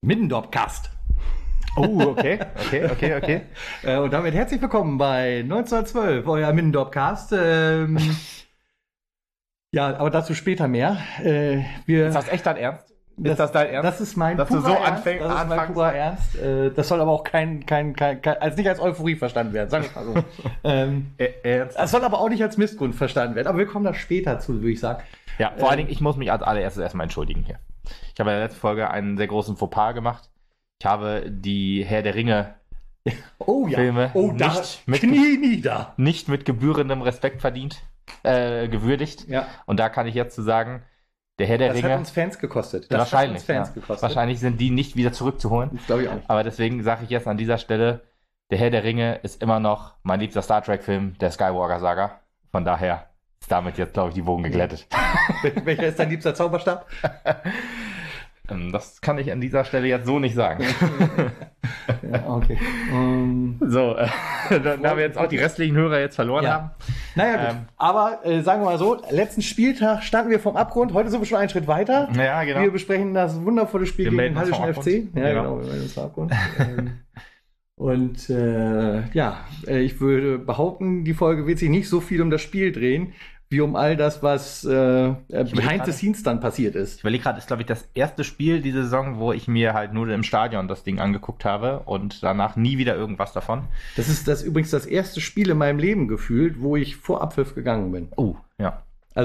Middendorp-Cast. Oh, okay. Und damit herzlich willkommen bei 1912, euer Middendorp-Cast. Ja, aber dazu später mehr. Ist das echt dein Ernst? Ist das dein Ernst? Das ist mein Dass du so Ernst. Das ist mein purer Ernst. Das soll aber auch nicht als Euphorie verstanden werden, sagen wir mal so. Ernst? Das soll aber auch nicht als Missgrund verstanden werden. Aber wir kommen da später zu, würde ich sagen. Ja, vor allen Dingen, ich muss mich als allererstes erstmal entschuldigen hier. Ich habe in der letzten Folge einen sehr großen Fauxpas gemacht. Ich habe die Herr der Ringe Filme nicht mit gebührendem Respekt gewürdigt. Ja. Und da kann ich jetzt zu sagen, der Herr der Ringe... Das hat uns Fans gekostet. Wahrscheinlich sind die nicht wieder zurückzuholen. Das glaube ich auch nicht. Aber deswegen sage ich jetzt an dieser Stelle, der Herr der Ringe ist immer noch mein liebster Star Trek-Film, der Skywalker-Saga. Von daher ist damit jetzt, glaube ich, die Wogen geglättet. Welcher ist dein liebster Zauberstab? Das kann ich an dieser Stelle jetzt so nicht sagen. Ja, okay. So, da wir jetzt auch die restlichen Hörer jetzt verloren haben. Naja, gut. Aber sagen wir mal so, letzten Spieltag standen wir vom Abgrund. Heute sind wir schon einen Schritt weiter. Ja, genau. Wir besprechen das wundervolle Spiel gegen den Hallischen FC. Ja, genau. Wir melden uns vom Abgrund. Und ich würde behaupten, die Folge wird sich nicht so viel um das Spiel drehen, wie um all das, was behind the scenes dann passiert ist. Ich überlege gerade, ist glaube ich das erste Spiel diese Saison, wo ich mir halt nur im Stadion das Ding angeguckt habe und danach nie wieder irgendwas davon. Das ist übrigens das erste Spiel in meinem Leben gefühlt, wo ich vor Abpfiff gegangen bin. Oh, ja.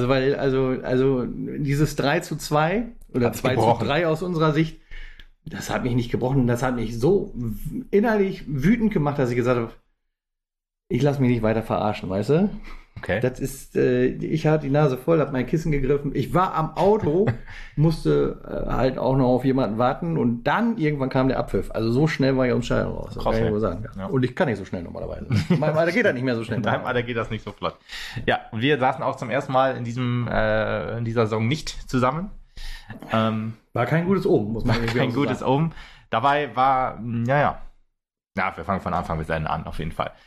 Also dieses 3:2 oder 2:3 aus unserer Sicht, das hat mich nicht gebrochen. Das hat mich so innerlich wütend gemacht, dass ich gesagt habe, ich lasse mich nicht weiter verarschen, weißt du? Okay. Das ist, ich hatte die Nase voll, habe mein Kissen gegriffen. Ich war am Auto, musste halt auch noch auf jemanden warten und dann irgendwann kam der Abpfiff. Also so schnell war ich aus dem Stadion raus. Krass, kann ich nur sagen. Ja. Und ich kann nicht so schnell normalerweise. In meinem Alter geht das nicht mehr so schnell. In deinem Alter geht das nicht so flott. Ja, und wir saßen auch zum ersten Mal in dieser Saison nicht zusammen. War kein gutes Omen, muss man sagen. Kein gutes Omen. Dabei war, ja, wir fangen von Anfang bis Ende an, auf jeden Fall.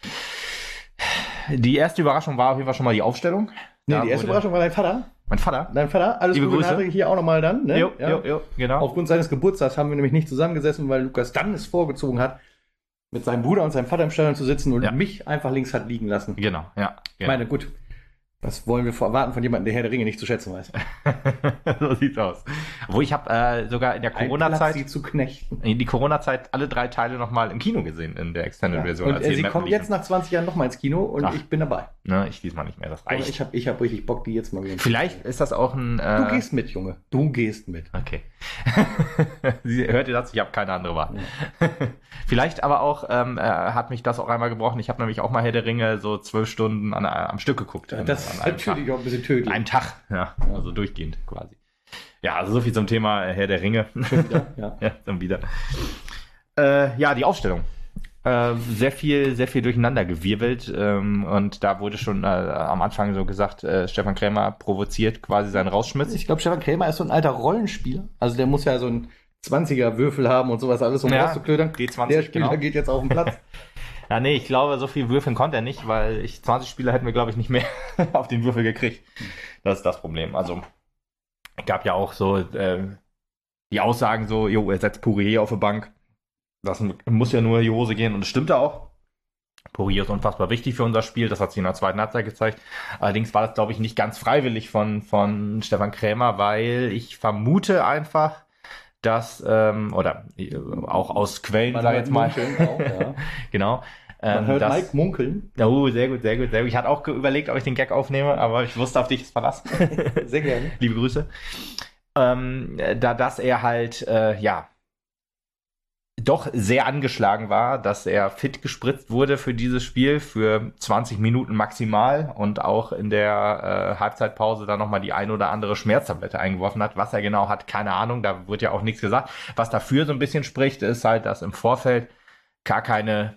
Die erste Überraschung war auf jeden Fall schon mal die Aufstellung. Nee, die erste Überraschung war dein Vater. Mein Vater? Dein Vater. Alles Liebe Gute Grüße. Hier auch nochmal dann. Ne? Jo, genau. Aufgrund seines Geburtstags haben wir nämlich nicht zusammengesessen, weil Lukas dann es vorgezogen hat, mit seinem Bruder und seinem Vater im Stadion zu sitzen und mich einfach links hat liegen lassen. Genau, ja. Ich meine, gut, das wollen wir erwarten von jemandem, der Herr der Ringe nicht zu schätzen weiß. So sieht's aus. Wo ich habe sogar in der Corona-Zeit sie zu knechten. In die Corona-Zeit alle 3 Teile nochmal im Kino gesehen, in der Extended-Version. Und sie kommt jetzt nach 20 Jahren nochmal ins Kino und ich bin dabei. Ne, ich diesmal nicht mehr, das reicht. Ich hab richtig Bock, die jetzt mal wieder. Vielleicht ist das auch ein... Du gehst mit, Junge. Du gehst mit. Okay. Hört ihr das? Ich habe keine andere Wahl. Ja. Vielleicht aber auch hat mich das auch einmal gebrochen. Ich habe nämlich auch mal Herr der Ringe so 12 Stunden am Stück geguckt. Das ist natürlich auch ein bisschen tödlich. Einen Tag, ja, also durchgehend quasi. Ja, also so viel zum Thema Herr der Ringe. Schon wieder, ja. Ja, dann wieder. Die Aufstellung. Sehr viel durcheinander gewirbelt und da wurde schon am Anfang so gesagt, Stefan Krämer provoziert quasi seinen Rausschmiss. Ich glaube, Stefan Krämer ist so ein alter Rollenspieler. Also der muss ja so einen 20er-Würfel haben und sowas alles, um rauszuklödern. D20, der Spieler geht jetzt auf den Platz. Ja, nee, ich glaube, so viel Würfeln konnte er nicht, weil 20 Spieler hätten wir, glaube ich, nicht mehr auf den Würfel gekriegt. Das ist das Problem. Also, es gab ja auch so die Aussagen so, er setzt Poirier auf die Bank. Das muss ja nur in die Hose gehen und das stimmte auch. Poirier ist unfassbar wichtig für unser Spiel, das hat sich in der zweiten Halbzeit gezeigt. Allerdings war das, glaube ich, nicht ganz freiwillig von Stefan Krämer, weil ich vermute einfach, dass, oder auch aus Quellen, sag ich jetzt mal. Auch, ja. Genau. Man hört Mike munkeln. Oh, sehr gut. Ich hatte auch überlegt, ob ich den Gag aufnehme, aber ich wusste, auf dich ist Verlass. Sehr gerne. Liebe Grüße. Dass er halt, doch sehr angeschlagen war, dass er fit gespritzt wurde für dieses Spiel, für 20 Minuten maximal und auch in der Halbzeitpause dann nochmal die ein oder andere Schmerztablette eingeworfen hat. Was er genau hat, keine Ahnung, da wird ja auch nichts gesagt. Was dafür so ein bisschen spricht, ist halt, dass im Vorfeld gar keine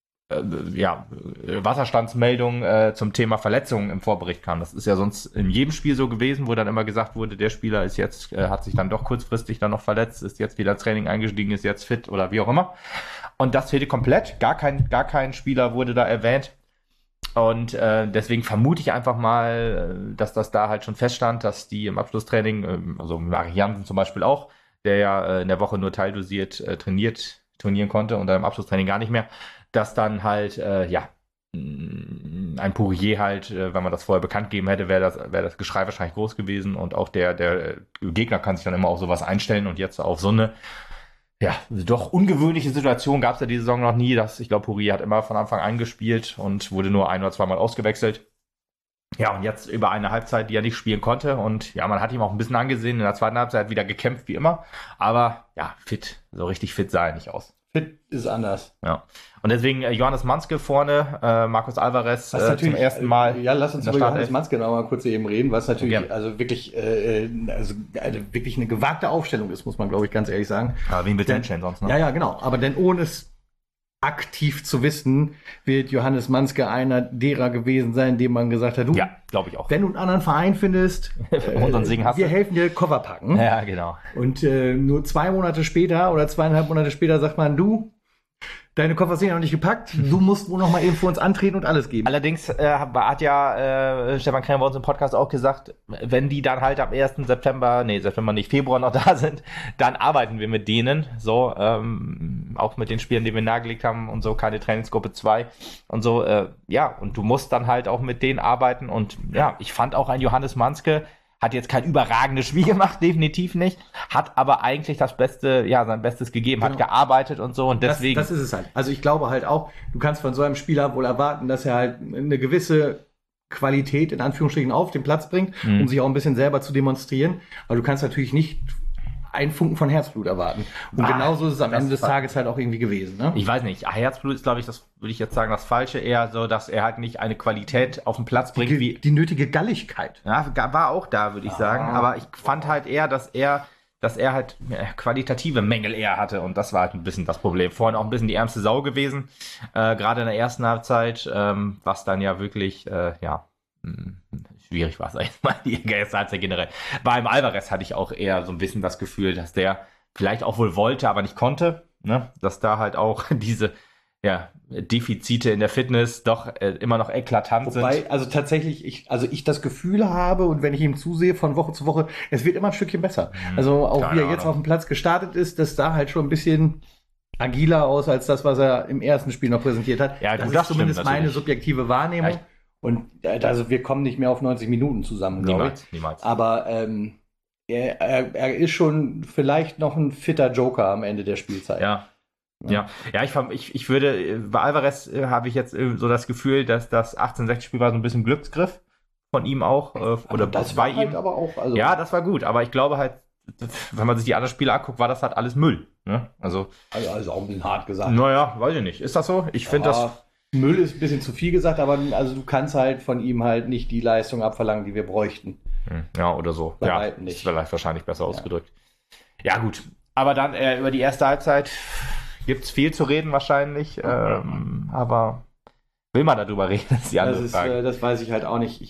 Wasserstandsmeldung zum Thema Verletzungen im Vorbericht kam. Das ist ja sonst in jedem Spiel so gewesen, wo dann immer gesagt wurde, der Spieler ist jetzt, hat sich dann doch kurzfristig dann noch verletzt, ist jetzt wieder ins Training eingestiegen, ist jetzt fit oder wie auch immer. Und das fehlte komplett. Gar kein Spieler wurde da erwähnt. Und deswegen vermute ich einfach mal, dass das da halt schon feststand, dass die im Abschlusstraining, also Marianne zum Beispiel auch, der ja in der Woche nur teildosiert trainieren konnte und dann im Abschlusstraining gar nicht mehr, dass dann halt, ein Poirier halt, wenn man das vorher bekannt gegeben hätte, wäre das Geschrei wahrscheinlich groß gewesen und auch der Gegner kann sich dann immer auf sowas einstellen und jetzt auf so eine doch ungewöhnliche Situation gab es ja diese Saison noch nie. Ich glaube, Poirier hat immer von Anfang an gespielt und wurde nur 1 oder 2 Mal ausgewechselt. Ja, und jetzt über eine Halbzeit, die er nicht spielen konnte. Und ja, man hat ihm auch ein bisschen angesehen. In der zweiten Halbzeit wieder gekämpft, wie immer. Aber ja, so richtig fit sah er nicht aus. Fit ist anders. Ja. Und deswegen Johannes Manske vorne, Marcos Alvarez zum ersten Mal. Ja, lass uns über Johannes Manske noch mal kurz eben reden, was natürlich wirklich wirklich eine gewagte Aufstellung ist, muss man, glaube ich, ganz ehrlich sagen. Ja, wen wird denn sonst, ne? Ja, genau. Aber denn ohne es aktiv zu wissen, wird Johannes Manske einer derer gewesen sein, dem man gesagt hat, du, ja, glaube ich auch. wenn du einen anderen Verein findest, wir helfen dir Koffer packen. Ja, genau. Und nur 2 Monate später oder 2,5 Monate später sagt man, du, deine Koffer sind ja noch nicht gepackt, du musst wohl noch mal eben für uns antreten und alles geben. Allerdings hat ja Stefan Krämer bei uns im Podcast auch gesagt, wenn die dann halt am 1. September nicht, Februar noch da sind, dann arbeiten wir mit denen, so, auch mit den Spielern, die wir nahegelegt haben und so, keine Trainingsgruppe 2 und so, und du musst dann halt auch mit denen arbeiten und ja, ich fand auch ein Johannes Manske, hat jetzt kein überragendes Spiel gemacht, definitiv nicht, hat aber eigentlich sein Bestes gegeben, hat gearbeitet und so und deswegen. Das ist es halt. Also ich glaube halt auch, du kannst von so einem Spieler wohl erwarten, dass er halt eine gewisse Qualität in Anführungsstrichen auf den Platz bringt, um sich auch ein bisschen selber zu demonstrieren. Aber du kannst natürlich nicht einen Funken von Herzblut erwarten. Und genauso ist es am Ende des Tages halt auch irgendwie gewesen. Ne? Ich weiß nicht. Herzblut ist, glaube ich, das würde ich jetzt sagen, das Falsche. Eher so, dass er halt nicht eine Qualität auf den Platz bringt. Die nötige Galligkeit. Ja, war auch da, würde ich sagen. Aber ich fand halt eher, dass er halt qualitative Mängel eher hatte. Und das war halt ein bisschen das Problem. Vorhin auch ein bisschen die ärmste Sau gewesen. Gerade in der ersten Halbzeit, was dann ja wirklich, schwierig war es eigentlich mal, die erste Halbzeit generell. Beim Alvarez hatte ich auch eher so ein bisschen das Gefühl, dass der vielleicht auch wohl wollte, aber nicht konnte. Ne? Dass da halt auch diese Defizite in der Fitness doch immer noch eklatant sind. Wobei, also tatsächlich, ich das Gefühl habe und wenn ich ihm zusehe von Woche zu Woche, es wird immer ein Stückchen besser. Also auch wie er jetzt auf dem Platz gestartet ist, das sah halt schon ein bisschen agiler aus als das, was er im ersten Spiel noch präsentiert hat. Ja, das ist zumindest meine subjektive Wahrnehmung. Ja, und also wir kommen nicht mehr auf 90 Minuten zusammen, glaube ich. Niemals. Aber er ist schon vielleicht noch ein fitter Joker am Ende der Spielzeit. Ja, ich würde, bei Alvarez habe ich jetzt so das Gefühl, dass das 1860-Spiel war so ein bisschen Glücksgriff von ihm auch. Oder das bei ihm. Halt aber auch, also ja, das war gut, aber ich glaube halt, wenn man sich die anderen Spiele anguckt, war das halt alles Müll. Ne? Also auch ein bisschen hart gesagt. Naja, weiß ich nicht. Ist das so? Ich finde das... Müll ist ein bisschen zu viel gesagt, aber also du kannst halt von ihm halt nicht die Leistung abverlangen, die wir bräuchten. Ja, oder so. Ja, nicht. Ist vielleicht wahrscheinlich besser ausgedrückt. Ja, gut. Aber dann über die erste Halbzeit gibt es viel zu reden wahrscheinlich. Aber will man darüber reden? Das ist die andere Frage. Das weiß ich halt auch nicht.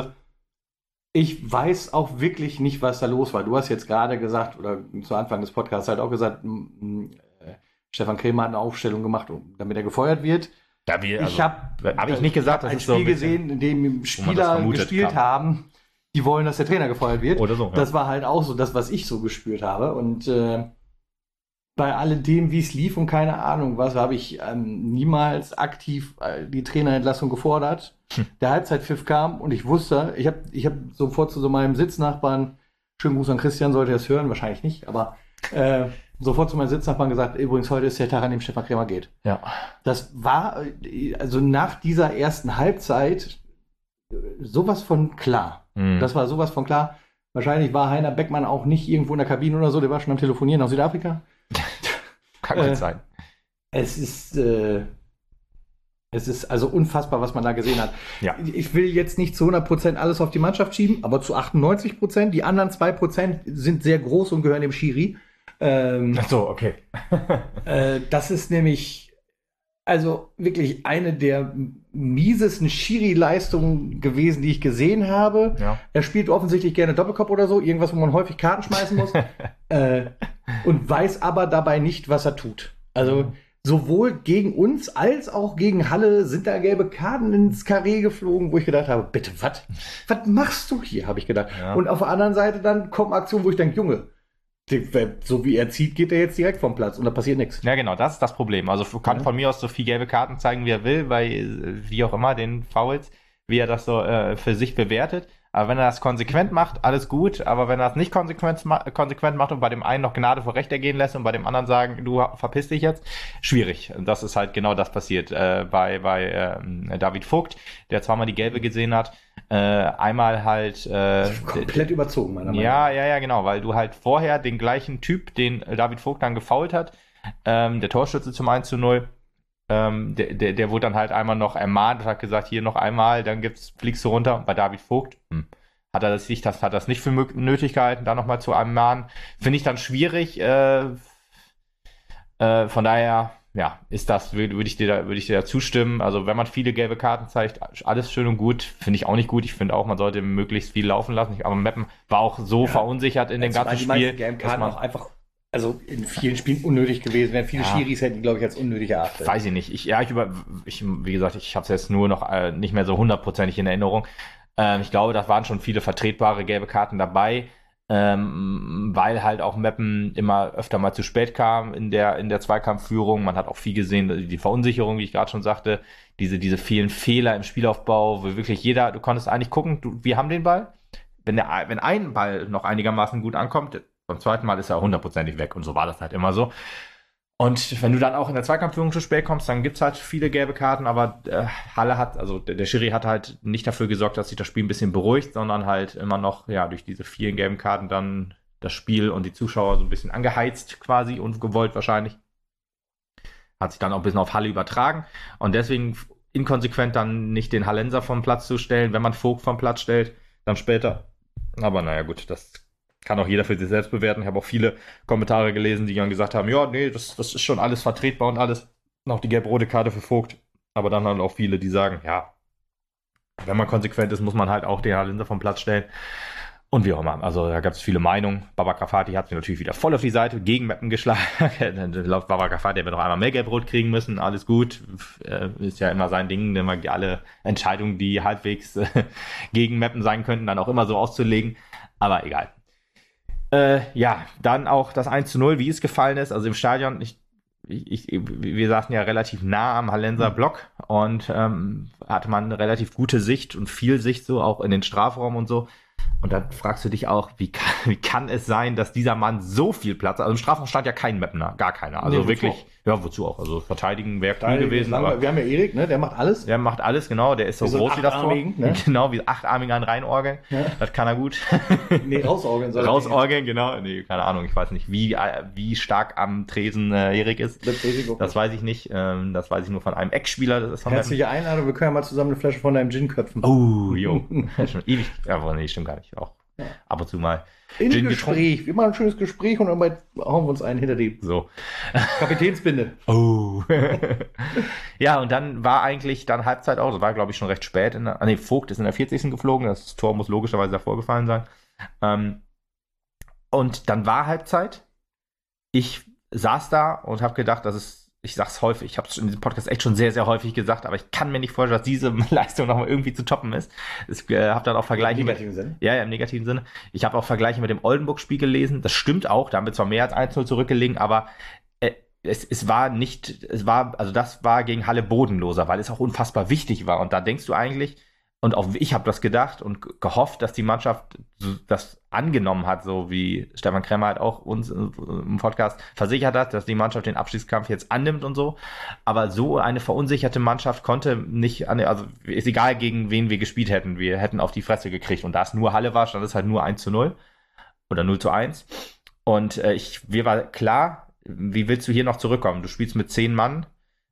Ich weiß auch wirklich nicht, was da los war. Du hast jetzt gerade gesagt, oder zu Anfang des Podcasts halt auch gesagt, Stefan Krämer hat eine Aufstellung gemacht, damit er gefeuert wird. Ja, ich habe ich nicht gesagt, ein Spiel gesehen, in dem Spieler gespielt haben, die wollen, dass der Trainer gefeuert wird. Oder so. Ja. Das war halt auch so das, was ich so gespürt habe. Und bei alledem, wie es lief und keine Ahnung was, habe ich niemals aktiv die Trainerentlassung gefordert. Der Halbzeitpfiff kam und ich wusste, ich hab sofort zu so meinem Sitznachbarn, schönen Gruß an Christian, sollte er es hören, wahrscheinlich nicht, aber sofort zu meinem Sitznachbarn gesagt, übrigens, heute ist der Tag, an dem Stefan Krämer geht. Ja. Das war, also nach dieser ersten Halbzeit sowas von klar. Das war sowas von klar. Wahrscheinlich war Heiner Beckmann auch nicht irgendwo in der Kabine oder so, der war schon am Telefonieren aus Südafrika. Kann gut sein. Es ist also unfassbar, was man da gesehen hat. Ja. Ich will jetzt nicht zu 100% alles auf die Mannschaft schieben, aber zu 98%. Die anderen 2% sind sehr groß und gehören dem Schiri. Ach so, okay. Das ist nämlich also wirklich eine der miesesten Schiri-Leistungen gewesen, die ich gesehen habe. Ja. Er spielt offensichtlich gerne Doppelkopf oder so, irgendwas, wo man häufig Karten schmeißen muss. Und weiß aber dabei nicht, was er tut. Also sowohl gegen uns als auch gegen Halle sind da gelbe Karten ins Karree geflogen, wo ich gedacht habe, bitte, was machst du hier, habe ich gedacht. Ja. Und auf der anderen Seite dann kommt eine Aktion, wo ich denke, Junge, So wie er zieht, geht er jetzt direkt vom Platz und da passiert nichts. Ja, genau, das ist das Problem. Also kann von mir aus so viel gelbe Karten zeigen, wie er will, weil wie auch immer den Fouls, wie er das so für sich bewertet. Aber wenn er das konsequent macht, alles gut. Aber wenn er das nicht konsequent macht und bei dem einen noch Gnade vor Recht ergehen lässt und bei dem anderen sagen, du verpiss dich jetzt, schwierig. Und das ist halt genau das passiert bei David Vogt, der zweimal die gelbe gesehen hat. Einmal halt komplett überzogen, meiner Meinung nach. Ja, genau, weil du halt vorher den gleichen Typ, den David Vogt dann gefoult hat, der Torschütze zum 1:0, der wurde dann halt einmal noch ermahnt und hat gesagt, hier noch einmal, dann fliegst du runter. Und bei David Vogt hat er das nicht für nötig gehalten, da nochmal zu ermahnen. Finde ich dann schwierig. Von daher, ja, würde ich dir da zustimmen. Also wenn man viele gelbe Karten zeigt, alles schön und gut. Finde ich auch nicht gut. Ich finde auch, man sollte möglichst viel laufen lassen. Aber Meppen war auch so verunsichert in dem ganzen Spiel. Die meisten gelben Karten auch einfach, also in vielen Spielen unnötig gewesen. Wären viele Schiris hätten die, glaube ich, als unnötig erachtet. Weiß ich nicht. Wie gesagt, ich habe es jetzt nur noch nicht mehr so hundertprozentig in Erinnerung. Ich glaube, da waren schon viele vertretbare gelbe Karten dabei, weil halt auch Meppen immer öfter mal zu spät kam in der Zweikampfführung. Man hat auch viel gesehen, die Verunsicherung, wie ich gerade schon sagte, diese vielen Fehler im Spielaufbau, wo wirklich du konntest eigentlich gucken, wir haben den Ball. Wenn ein Ball noch einigermaßen gut ankommt, beim zweiten Mal ist er 100%ig weg und so war das halt immer so. Und wenn du dann auch in der Zweikampfführung zu spät kommst, dann gibt's halt viele gelbe Karten, aber der Schiri hat halt nicht dafür gesorgt, dass sich das Spiel ein bisschen beruhigt, sondern halt immer noch, ja, durch diese vielen gelben Karten dann das Spiel und die Zuschauer so ein bisschen angeheizt quasi und gewollt wahrscheinlich. Hat sich dann auch ein bisschen auf Halle übertragen und deswegen inkonsequent dann nicht den Hallenser vom Platz zu stellen, wenn man Vogt vom Platz stellt, dann später. Aber naja gut, das kann auch jeder für sich selbst bewerten. Ich habe auch viele Kommentare gelesen, die dann gesagt haben, ja, nee, das ist schon alles vertretbar und alles. Noch die gelb-rote Karte für Vogt. Aber dann halt auch viele, die sagen, ja, wenn man konsequent ist, muss man halt auch den Hallenser vom Platz stellen. Und wie auch immer. Also da gab es viele Meinungen. Baba Grafati hat sich natürlich wieder voll auf die Seite gegen Meppen geschlagen. Laut Baba Grafati hätte er noch einmal mehr gelb-rot kriegen müssen. Alles gut. Ist ja immer sein Ding, immer alle Entscheidungen, die halbwegs gegen Meppen sein könnten, dann auch immer so auszulegen. Aber egal. Ja, dann auch das 1:0, wie es gefallen ist. Also im Stadion, wir saßen ja relativ nah am Hallenser Block und hatte man eine relativ gute Sicht und viel Sicht so, auch in den Strafraum und so. Und dann fragst du dich auch, wie kann es sein, dass dieser Mann so viel Platz hat? Also im Strafraum stand ja kein Mapner, gar keiner. Also nee, wirklich, wozu auch? Also verteidigen wäre cool gewesen. Aber wir haben ja Erik, ne? Der macht alles. Der macht alles, genau. Der ist so groß wie das Tor. Ne? Genau, wie 8-armig an reinorgeln. Ja. Das kann er gut. Nee, rausorgeln soll er. Rausorgeln, genau. Nee, keine Ahnung. Ich weiß nicht, wie stark am Tresen Erik ist. Das weiß ich nicht. Das weiß ich nur von einem Ex-Spieler. Das ist herzliche Einladung. Wir können ja mal zusammen eine Flasche von deinem Gin köpfen. Oh, jo. Schon ewig. Aber nee, stimmt gar nicht. Auch ab und zu mal. In Gin Gespräch. Wir machen ein schönes Gespräch und dann hauen wir uns einen hinter die Kapitänsbinde. Oh. Ja, und dann war eigentlich dann Halbzeit auch. Das war, glaube ich, schon recht spät. Vogt ist in der 40. geflogen. Das Tor muss logischerweise davor gefallen sein. Und dann war Halbzeit. Ich saß da und habe gedacht, ich sag's häufig, ich habe es in diesem Podcast echt schon sehr, sehr häufig gesagt, aber ich kann mir nicht vorstellen, dass diese Leistung nochmal irgendwie zu toppen ist. Ich habe dann auch Vergleiche im negativen Sinne? Ja, im negativen Sinne. Ich habe auch Vergleiche mit dem Oldenburg-Spiel gelesen. Das stimmt auch, da haben wir zwar mehr als 1:0 zurückgelegen, aber das war gegen Halle bodenloser, weil es auch unfassbar wichtig war. Und da denkst du eigentlich, und auch ich habe das gedacht und gehofft, dass die Mannschaft das angenommen hat, so wie Stefan Kremmer halt auch uns im Podcast versichert hat, dass die Mannschaft den Abstiegskampf jetzt annimmt und so. Aber so eine verunsicherte Mannschaft konnte nicht, also ist egal, gegen wen wir gespielt hätten, wir hätten auf die Fresse gekriegt. Und da es nur Halle war, stand es halt nur 1:0 oder 0:1. Und mir war klar, wie willst du hier noch zurückkommen? Du spielst mit 10 Mann,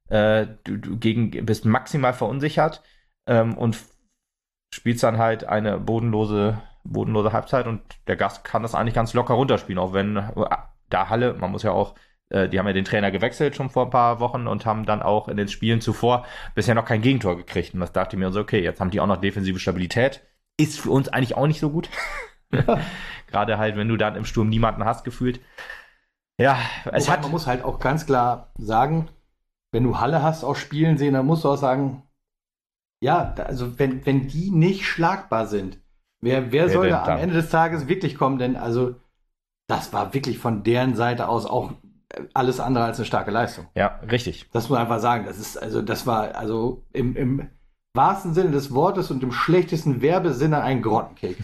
bist maximal verunsichert und spielst dann halt eine bodenlose Halbzeit und der Gast kann das eigentlich ganz locker runterspielen, auch wenn da Halle, man muss ja auch, die haben ja den Trainer gewechselt schon vor ein paar Wochen und haben dann auch in den Spielen zuvor bisher noch kein Gegentor gekriegt. Und das dachte ich mir so, okay, jetzt haben die auch noch defensive Stabilität. Ist für uns eigentlich auch nicht so gut. Gerade halt, wenn du dann im Sturm niemanden hast, gefühlt. Ja, man muss halt auch ganz klar sagen, wenn du Halle hast auch spielen sehen, dann musst du auch sagen, ja, also wenn die nicht schlagbar sind, wer soll da am Ende des Tages wirklich kommen? Denn also das war wirklich von deren Seite aus auch alles andere als eine starke Leistung. Ja, richtig. Das muss man einfach sagen. Das war im wahrsten Sinne des Wortes und im schlechtesten Werbesinne ein Grottenkick.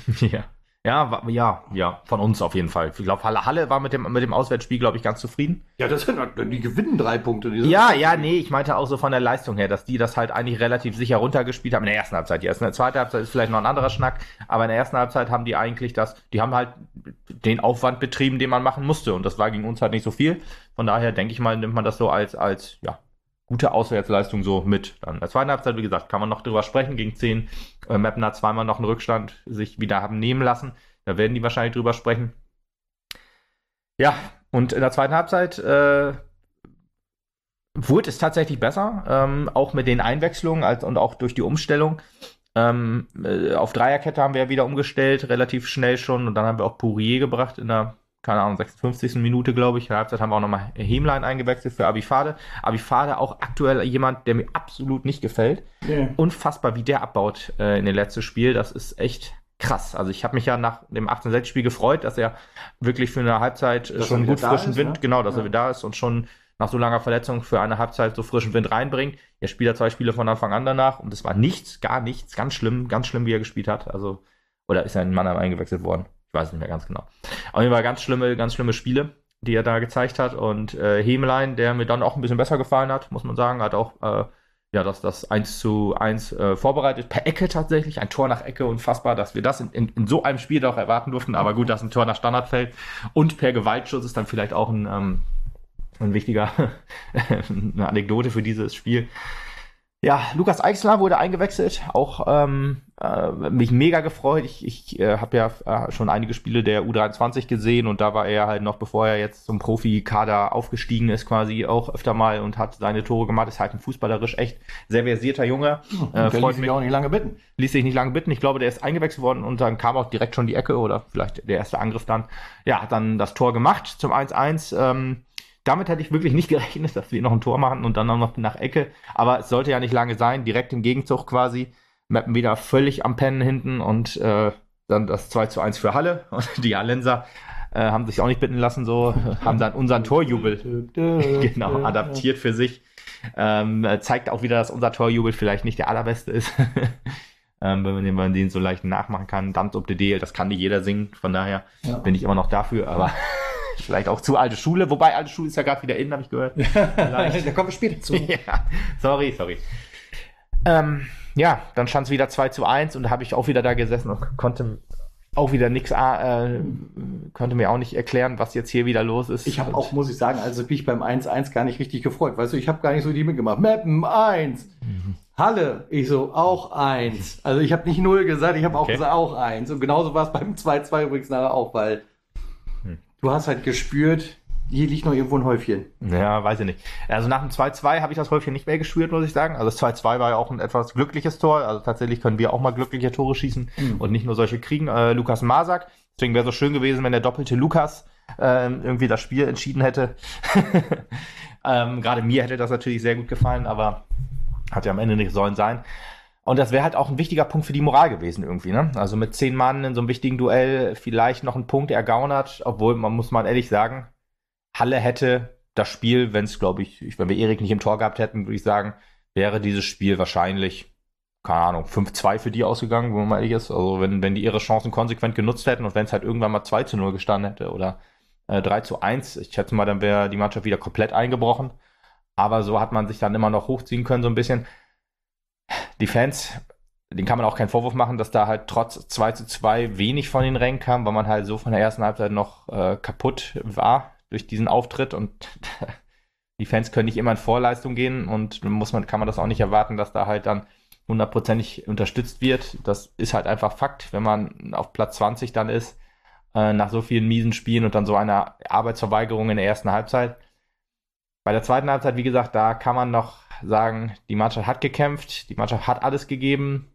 Ja, von uns auf jeden Fall. Ich glaube, Halle war mit dem Auswärtsspiel, glaube ich, ganz zufrieden. Ja, die gewinnen 3 Punkte. Ich meinte auch so von der Leistung her, dass die das halt eigentlich relativ sicher runtergespielt haben in der ersten Halbzeit. In der zweiten Halbzeit ist vielleicht noch ein anderer Schnack, aber in der ersten Halbzeit haben die eigentlich die haben halt den Aufwand betrieben, den man machen musste, und das war gegen uns halt nicht so viel. Von daher denke ich mal, nimmt man das so als gute Auswärtsleistung so mit. Dann in der zweiten Halbzeit, wie gesagt, kann man noch drüber sprechen. Gegen 10 Meppen hat zweimal noch einen Rückstand sich wieder haben nehmen lassen. Da werden die wahrscheinlich drüber sprechen. Ja, und in der zweiten Halbzeit wurde es tatsächlich besser, auch mit den Einwechslungen und auch durch die Umstellung. Auf Dreierkette haben wir ja wieder umgestellt, relativ schnell schon, und dann haben wir auch Pourier gebracht in der 56. Minute, glaube ich. In der Halbzeit haben wir auch nochmal Hemlein eingewechselt für Abifade. Abifade auch aktuell jemand, der mir absolut nicht gefällt. Yeah. Unfassbar, wie der abbaut in den letzten Spiel. Das ist echt krass. Also ich habe mich ja nach dem 18-6-Spiel gefreut, dass er wirklich für eine Halbzeit schon gut frischen Wind, ne? Genau, dass er wieder da ist und schon nach so langer Verletzung für eine Halbzeit so frischen Wind reinbringt. Er spielt ja 2 Spiele von Anfang an danach, und es war gar nichts, ganz schlimm, wie er gespielt hat. Also, oder ist er in Mannheim eingewechselt worden? Ich weiß nicht mehr ganz genau. Auf jeden Fall ganz schlimme Spiele, die er da gezeigt hat. Und Hemlein, der mir dann auch ein bisschen besser gefallen hat, muss man sagen, hat auch das 1:1 vorbereitet. Per Ecke tatsächlich, ein Tor nach Ecke, unfassbar, dass wir das in so einem Spiel doch erwarten durften. Aber gut, dass ein Tor nach Standard fällt. Und per Gewaltschuss ist dann vielleicht auch ein wichtiger eine Anekdote für dieses Spiel. Ja, Lukas Eichsler wurde eingewechselt, auch mich mega gefreut. Ich habe ja schon einige Spiele der U23 gesehen, und da war er halt noch, bevor er jetzt zum Profikader aufgestiegen ist, quasi auch öfter mal und hat seine Tore gemacht. Ist halt ein fußballerisch echt sehr versierter Junge. Ließ sich auch nicht lange bitten. Ließ sich nicht lange bitten. Ich glaube, der ist eingewechselt worden, und dann kam auch direkt schon die Ecke oder vielleicht der erste Angriff dann. Ja, hat dann das Tor gemacht zum 1:1. Damit hätte ich wirklich nicht gerechnet, dass wir noch ein Tor machen und dann noch nach Ecke. Aber es sollte ja nicht lange sein. Direkt im Gegenzug quasi. Mappen wieder völlig am Pennen hinten, und dann das 2:1 für Halle. Und die Hallenser haben sich auch nicht bitten lassen, haben dann unseren Torjubel genau adaptiert für sich. Zeigt auch wieder, dass unser Torjubel vielleicht nicht der allerbeste ist. Wenn man den so leicht nachmachen kann. Dampft ob de Deel, das kann nicht jeder singen. Von daher bin ich immer noch dafür, aber vielleicht auch zu alte Schule. Wobei, alte Schule ist ja gerade wieder in, habe ich gehört. Da kommen wir später zu. Ja, sorry. Dann stand es wieder 2:1, und da habe ich auch wieder da gesessen und konnte auch wieder nichts, konnte mir auch nicht erklären, was jetzt hier wieder los ist. Ich habe auch, muss ich sagen, also bin ich beim 1:1 gar nicht richtig gefreut. Weißt du, ich habe gar nicht so die mitgemacht. Meppen 1. Halle, ich so, auch 1. Also ich habe nicht 0 gesagt, ich habe auch gesagt, auch 1. Und genauso war es beim 2:2 übrigens nachher auch, weil du hast halt gespürt, hier liegt noch irgendwo ein Häufchen. Ja, weiß ich nicht. Also nach dem 2:2 habe ich das Häufchen nicht mehr gespürt, muss ich sagen. Also das 2:2 war ja auch ein etwas glückliches Tor. Also tatsächlich können wir auch mal glückliche Tore schießen und nicht nur solche kriegen. Lukas Masak. Deswegen wäre es so schön gewesen, wenn der doppelte Lukas irgendwie das Spiel entschieden hätte. Gerade mir hätte das natürlich sehr gut gefallen, aber hat ja am Ende nicht sollen sein. Und das wäre halt auch ein wichtiger Punkt für die Moral gewesen irgendwie, ne? Also mit 10 Mann in so einem wichtigen Duell vielleicht noch einen Punkt ergaunert, obwohl man muss mal ehrlich sagen, Halle hätte das Spiel, wenn wir Erik nicht im Tor gehabt hätten, würde ich sagen, wäre dieses Spiel wahrscheinlich, keine Ahnung, 5:2 für die ausgegangen, wenn man mal ehrlich ist. Also wenn die ihre Chancen konsequent genutzt hätten und wenn es halt irgendwann mal 2:0 gestanden hätte oder 3:1, ich schätze mal, dann wäre die Mannschaft wieder komplett eingebrochen. Aber so hat man sich dann immer noch hochziehen können, so ein bisschen. Die Fans, denen kann man auch keinen Vorwurf machen, dass da halt trotz 2:2 wenig von den Rängen kam, weil man halt so von der ersten Halbzeit noch kaputt war durch diesen Auftritt, und die Fans können nicht immer in Vorleistung gehen, und kann man das auch nicht erwarten, dass da halt dann 100%ig unterstützt wird. Das ist halt einfach Fakt, wenn man auf Platz 20 dann ist, nach so vielen miesen Spielen und dann so einer Arbeitsverweigerung in der ersten Halbzeit. Bei der zweiten Halbzeit, wie gesagt, da kann man noch sagen, die Mannschaft hat gekämpft, die Mannschaft hat alles gegeben.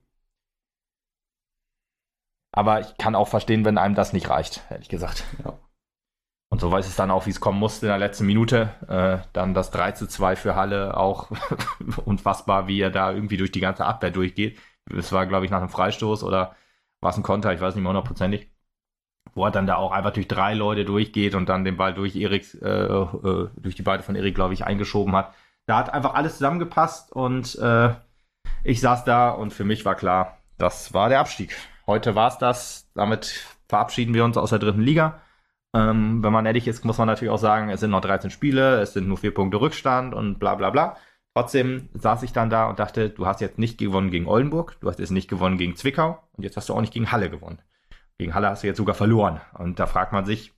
Aber ich kann auch verstehen, wenn einem das nicht reicht, ehrlich gesagt. Ja. Und so weiß es dann auch, wie es kommen musste in der letzten Minute. Dann das 3:2 für Halle, auch unfassbar, wie er da irgendwie durch die ganze Abwehr durchgeht. Es war, glaube ich, nach einem Freistoß oder war es ein Konter, ich weiß nicht mehr 100%. wo er dann da auch einfach durch 3 Leute durchgeht und dann den Ball durch durch die Beine von Erik, glaube ich, eingeschoben hat. Da hat einfach alles zusammengepasst und ich saß da und für mich war klar, das war der Abstieg. Heute war es das. Damit verabschieden wir uns aus der 3. Liga. Wenn man ehrlich ist, muss man natürlich auch sagen, es sind noch 13 Spiele, es sind nur 4 Punkte Rückstand und bla bla bla. Trotzdem saß ich dann da und dachte, du hast jetzt nicht gewonnen gegen Oldenburg, du hast jetzt nicht gewonnen gegen Zwickau und jetzt hast du auch nicht gegen Halle gewonnen. Gegen Halle hast du jetzt sogar verloren. Und da fragt man sich,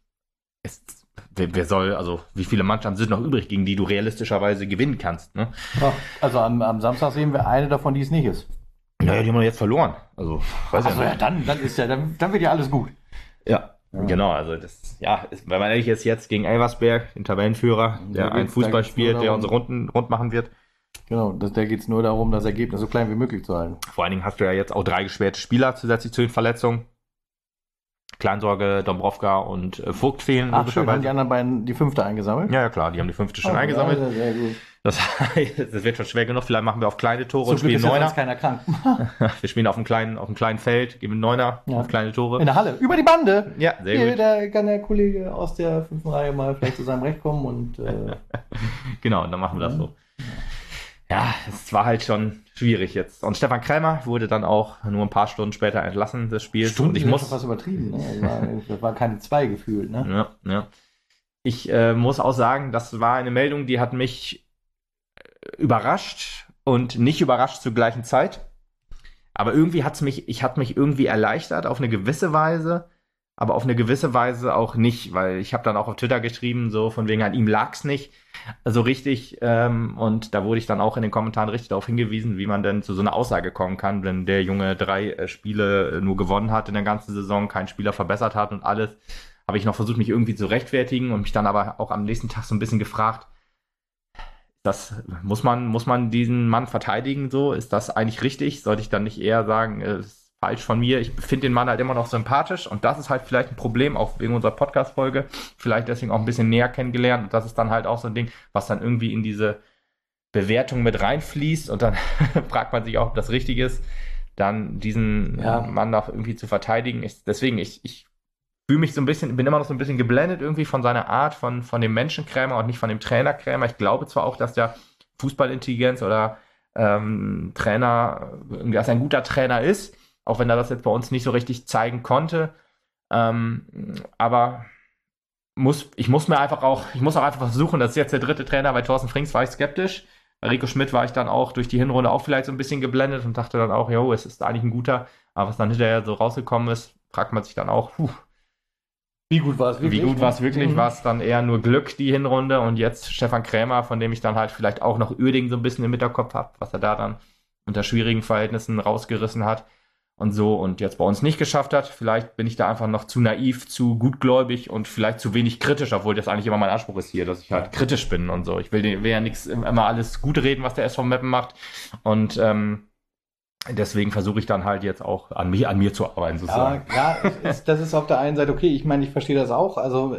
wie viele Mannschaften sind noch übrig, gegen die du realistischerweise gewinnen kannst? Ne? Ja, also am Samstag sehen wir eine davon, die es nicht ist. Naja, die haben wir jetzt verloren. Also, ja, dann wird ja alles gut. Ja. Genau, also wenn man ehrlich ist, jetzt gegen Elversberg, den Tabellenführer, der einen Fußball spielt, der unsere Runden rund machen wird. Genau, da geht es nur darum, das Ergebnis so klein wie möglich zu halten. Vor allen Dingen hast du ja jetzt auch 3 geschwerte Spieler zusätzlich zu den Verletzungen. Kleinsorge, Dombrovka und Vogt fehlen. Ach schön, haben die anderen beiden die 5. eingesammelt? Ja, klar, die haben die 5. schon eingesammelt. Ja, sehr gut. Das wird schon schwer genug. Vielleicht machen wir auf kleine Tore und spielen 9er. Keiner krank. Wir spielen auf einem kleinen Feld, geben 9er auf kleine Tore. In der Halle, über die Bande. Ja, sehr gut. Da kann der Kollege aus der 5. Reihe mal vielleicht zu seinem Recht kommen und genau, und dann machen wir das so. Ja, es war halt schon schwierig jetzt. Und Stefan Krämer wurde dann auch nur ein paar Stunden später entlassen des Spiels. Und ich muss schon fast übertrieben. Ne? Das war keine 2 gefühlt. Ne? Ja. Ich muss auch sagen, das war eine Meldung, die hat mich überrascht und nicht überrascht zur gleichen Zeit. Aber irgendwie hat mich irgendwie erleichtert auf eine gewisse Weise, aber auf eine gewisse Weise auch nicht, weil ich habe dann auch auf Twitter geschrieben, so von wegen, an ihm lag's nicht so richtig, und da wurde ich dann auch in den Kommentaren richtig darauf hingewiesen, wie man denn zu so einer Aussage kommen kann, wenn der Junge 3 Spiele nur gewonnen hat in der ganzen Saison, kein Spieler verbessert hat und alles, habe ich noch versucht, mich irgendwie zu rechtfertigen und mich dann aber auch am nächsten Tag so ein bisschen gefragt, muss man diesen Mann verteidigen, so? Ist das eigentlich richtig? Sollte ich dann nicht eher sagen, ist falsch von mir? Ich finde den Mann halt immer noch sympathisch und das ist halt vielleicht ein Problem, auch wegen unserer Podcast-Folge, vielleicht deswegen auch ein bisschen näher kennengelernt und das ist dann halt auch so ein Ding, was dann irgendwie in diese Bewertung mit reinfließt und dann fragt man sich auch, ob das richtig ist, dann diesen Mann noch irgendwie zu verteidigen. Deswegen, ich fühle mich so ein bisschen, bin immer noch so ein bisschen geblendet irgendwie von seiner Art, von dem Menschen Krämer und nicht von dem Trainer Krämer. Ich glaube zwar auch, dass der Fußballintelligenz oder Trainer, dass er ein guter Trainer ist, auch wenn er das jetzt bei uns nicht so richtig zeigen konnte. Aber ich muss auch einfach versuchen, das ist jetzt der 3. Trainer, bei Thorsten Frings war ich skeptisch. Bei Rico Schmidt war ich dann auch durch die Hinrunde auch vielleicht so ein bisschen geblendet und dachte dann auch, es ist eigentlich ein guter, aber was dann hinterher so rausgekommen ist, fragt man sich dann auch, wie gut war es wirklich? War es dann eher nur Glück, die Hinrunde und jetzt Stefan Krämer, von dem ich dann halt vielleicht auch noch Uerdingen so ein bisschen im Hinterkopf habe, was er da dann unter schwierigen Verhältnissen rausgerissen hat und so und jetzt bei uns nicht geschafft hat. Vielleicht bin ich da einfach noch zu naiv, zu gutgläubig und vielleicht zu wenig kritisch, obwohl das eigentlich immer mein Anspruch ist hier, dass ich halt kritisch bin und so. Ich will ja nichts immer alles gut reden, was der SV Meppen macht und deswegen versuche ich dann halt jetzt auch an mir zu arbeiten, sozusagen. Ja, das ist auf der einen Seite okay. Ich meine, ich verstehe das auch. Also,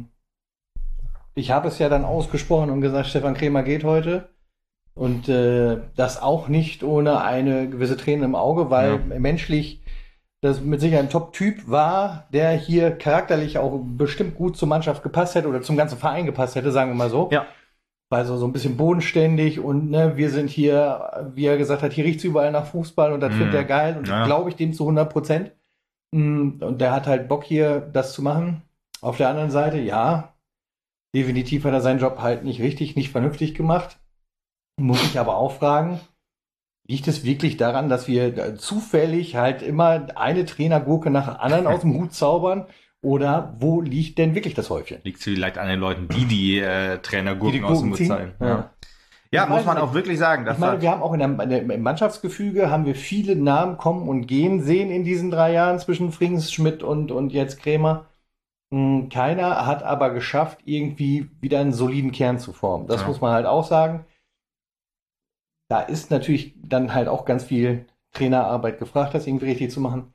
ich habe es ja dann ausgesprochen und gesagt, Stefan Krämer geht heute. Und das auch nicht ohne eine gewisse Träne im Auge, weil menschlich das mit Sicherheit ein Top-Typ war, der hier charakterlich auch bestimmt gut zur Mannschaft gepasst hätte oder zum ganzen Verein gepasst hätte, sagen wir mal so. Ja. Also so ein bisschen bodenständig und wir sind hier, wie er gesagt hat, hier riecht's überall nach Fußball und das findet er geil und glaube ich dem zu 100%. Und der hat halt Bock hier, das zu machen. Auf der anderen Seite, definitiv hat er seinen Job halt nicht vernünftig gemacht. Muss ich aber auch fragen, liegt es wirklich daran, dass wir zufällig halt immer eine Trainergurke nach der anderen aus dem Hut zaubern? Oder wo liegt denn wirklich das Häufchen? Liegt es vielleicht an den Leuten, die Trainergurken aus dem Hut zeigen. Ja, muss man auch wirklich sagen. Ich meine, wir haben auch im Mannschaftsgefüge haben wir viele Namen kommen und gehen sehen in diesen 3 Jahren zwischen Frings, Schmidt und jetzt Krämer. Keiner hat aber geschafft, irgendwie wieder einen soliden Kern zu formen. Das muss man halt auch sagen. Da ist natürlich dann halt auch ganz viel Trainerarbeit gefragt, das irgendwie richtig zu machen.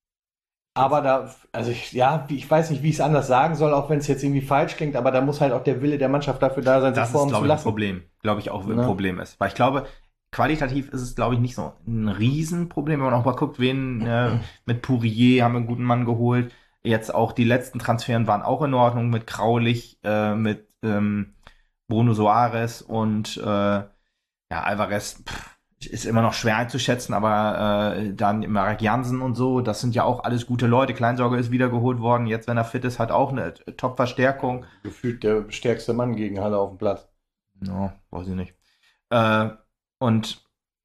Aber ich weiß nicht, wie ich es anders sagen soll, auch wenn es jetzt irgendwie falsch klingt, aber da muss halt auch der Wille der Mannschaft dafür da sein, sich formen zu lassen. Das ist, glaube ich, ein Problem ist. Weil ich glaube, qualitativ ist es, glaube ich, nicht so ein Riesenproblem, wenn man auch mal guckt, wen mit Pourier haben wir einen guten Mann geholt. Jetzt auch die letzten Transferen waren auch in Ordnung mit Graulich, mit Bruno Soares und Alvarez ist immer noch schwer einzuschätzen, aber dann Marek Jansen und so, das sind ja auch alles gute Leute. Kleinsorge ist wiedergeholt worden, jetzt, wenn er fit ist, hat auch eine Top-Verstärkung. Gefühlt der stärkste Mann gegen Halle auf dem Platz. No, weiß ich nicht. Und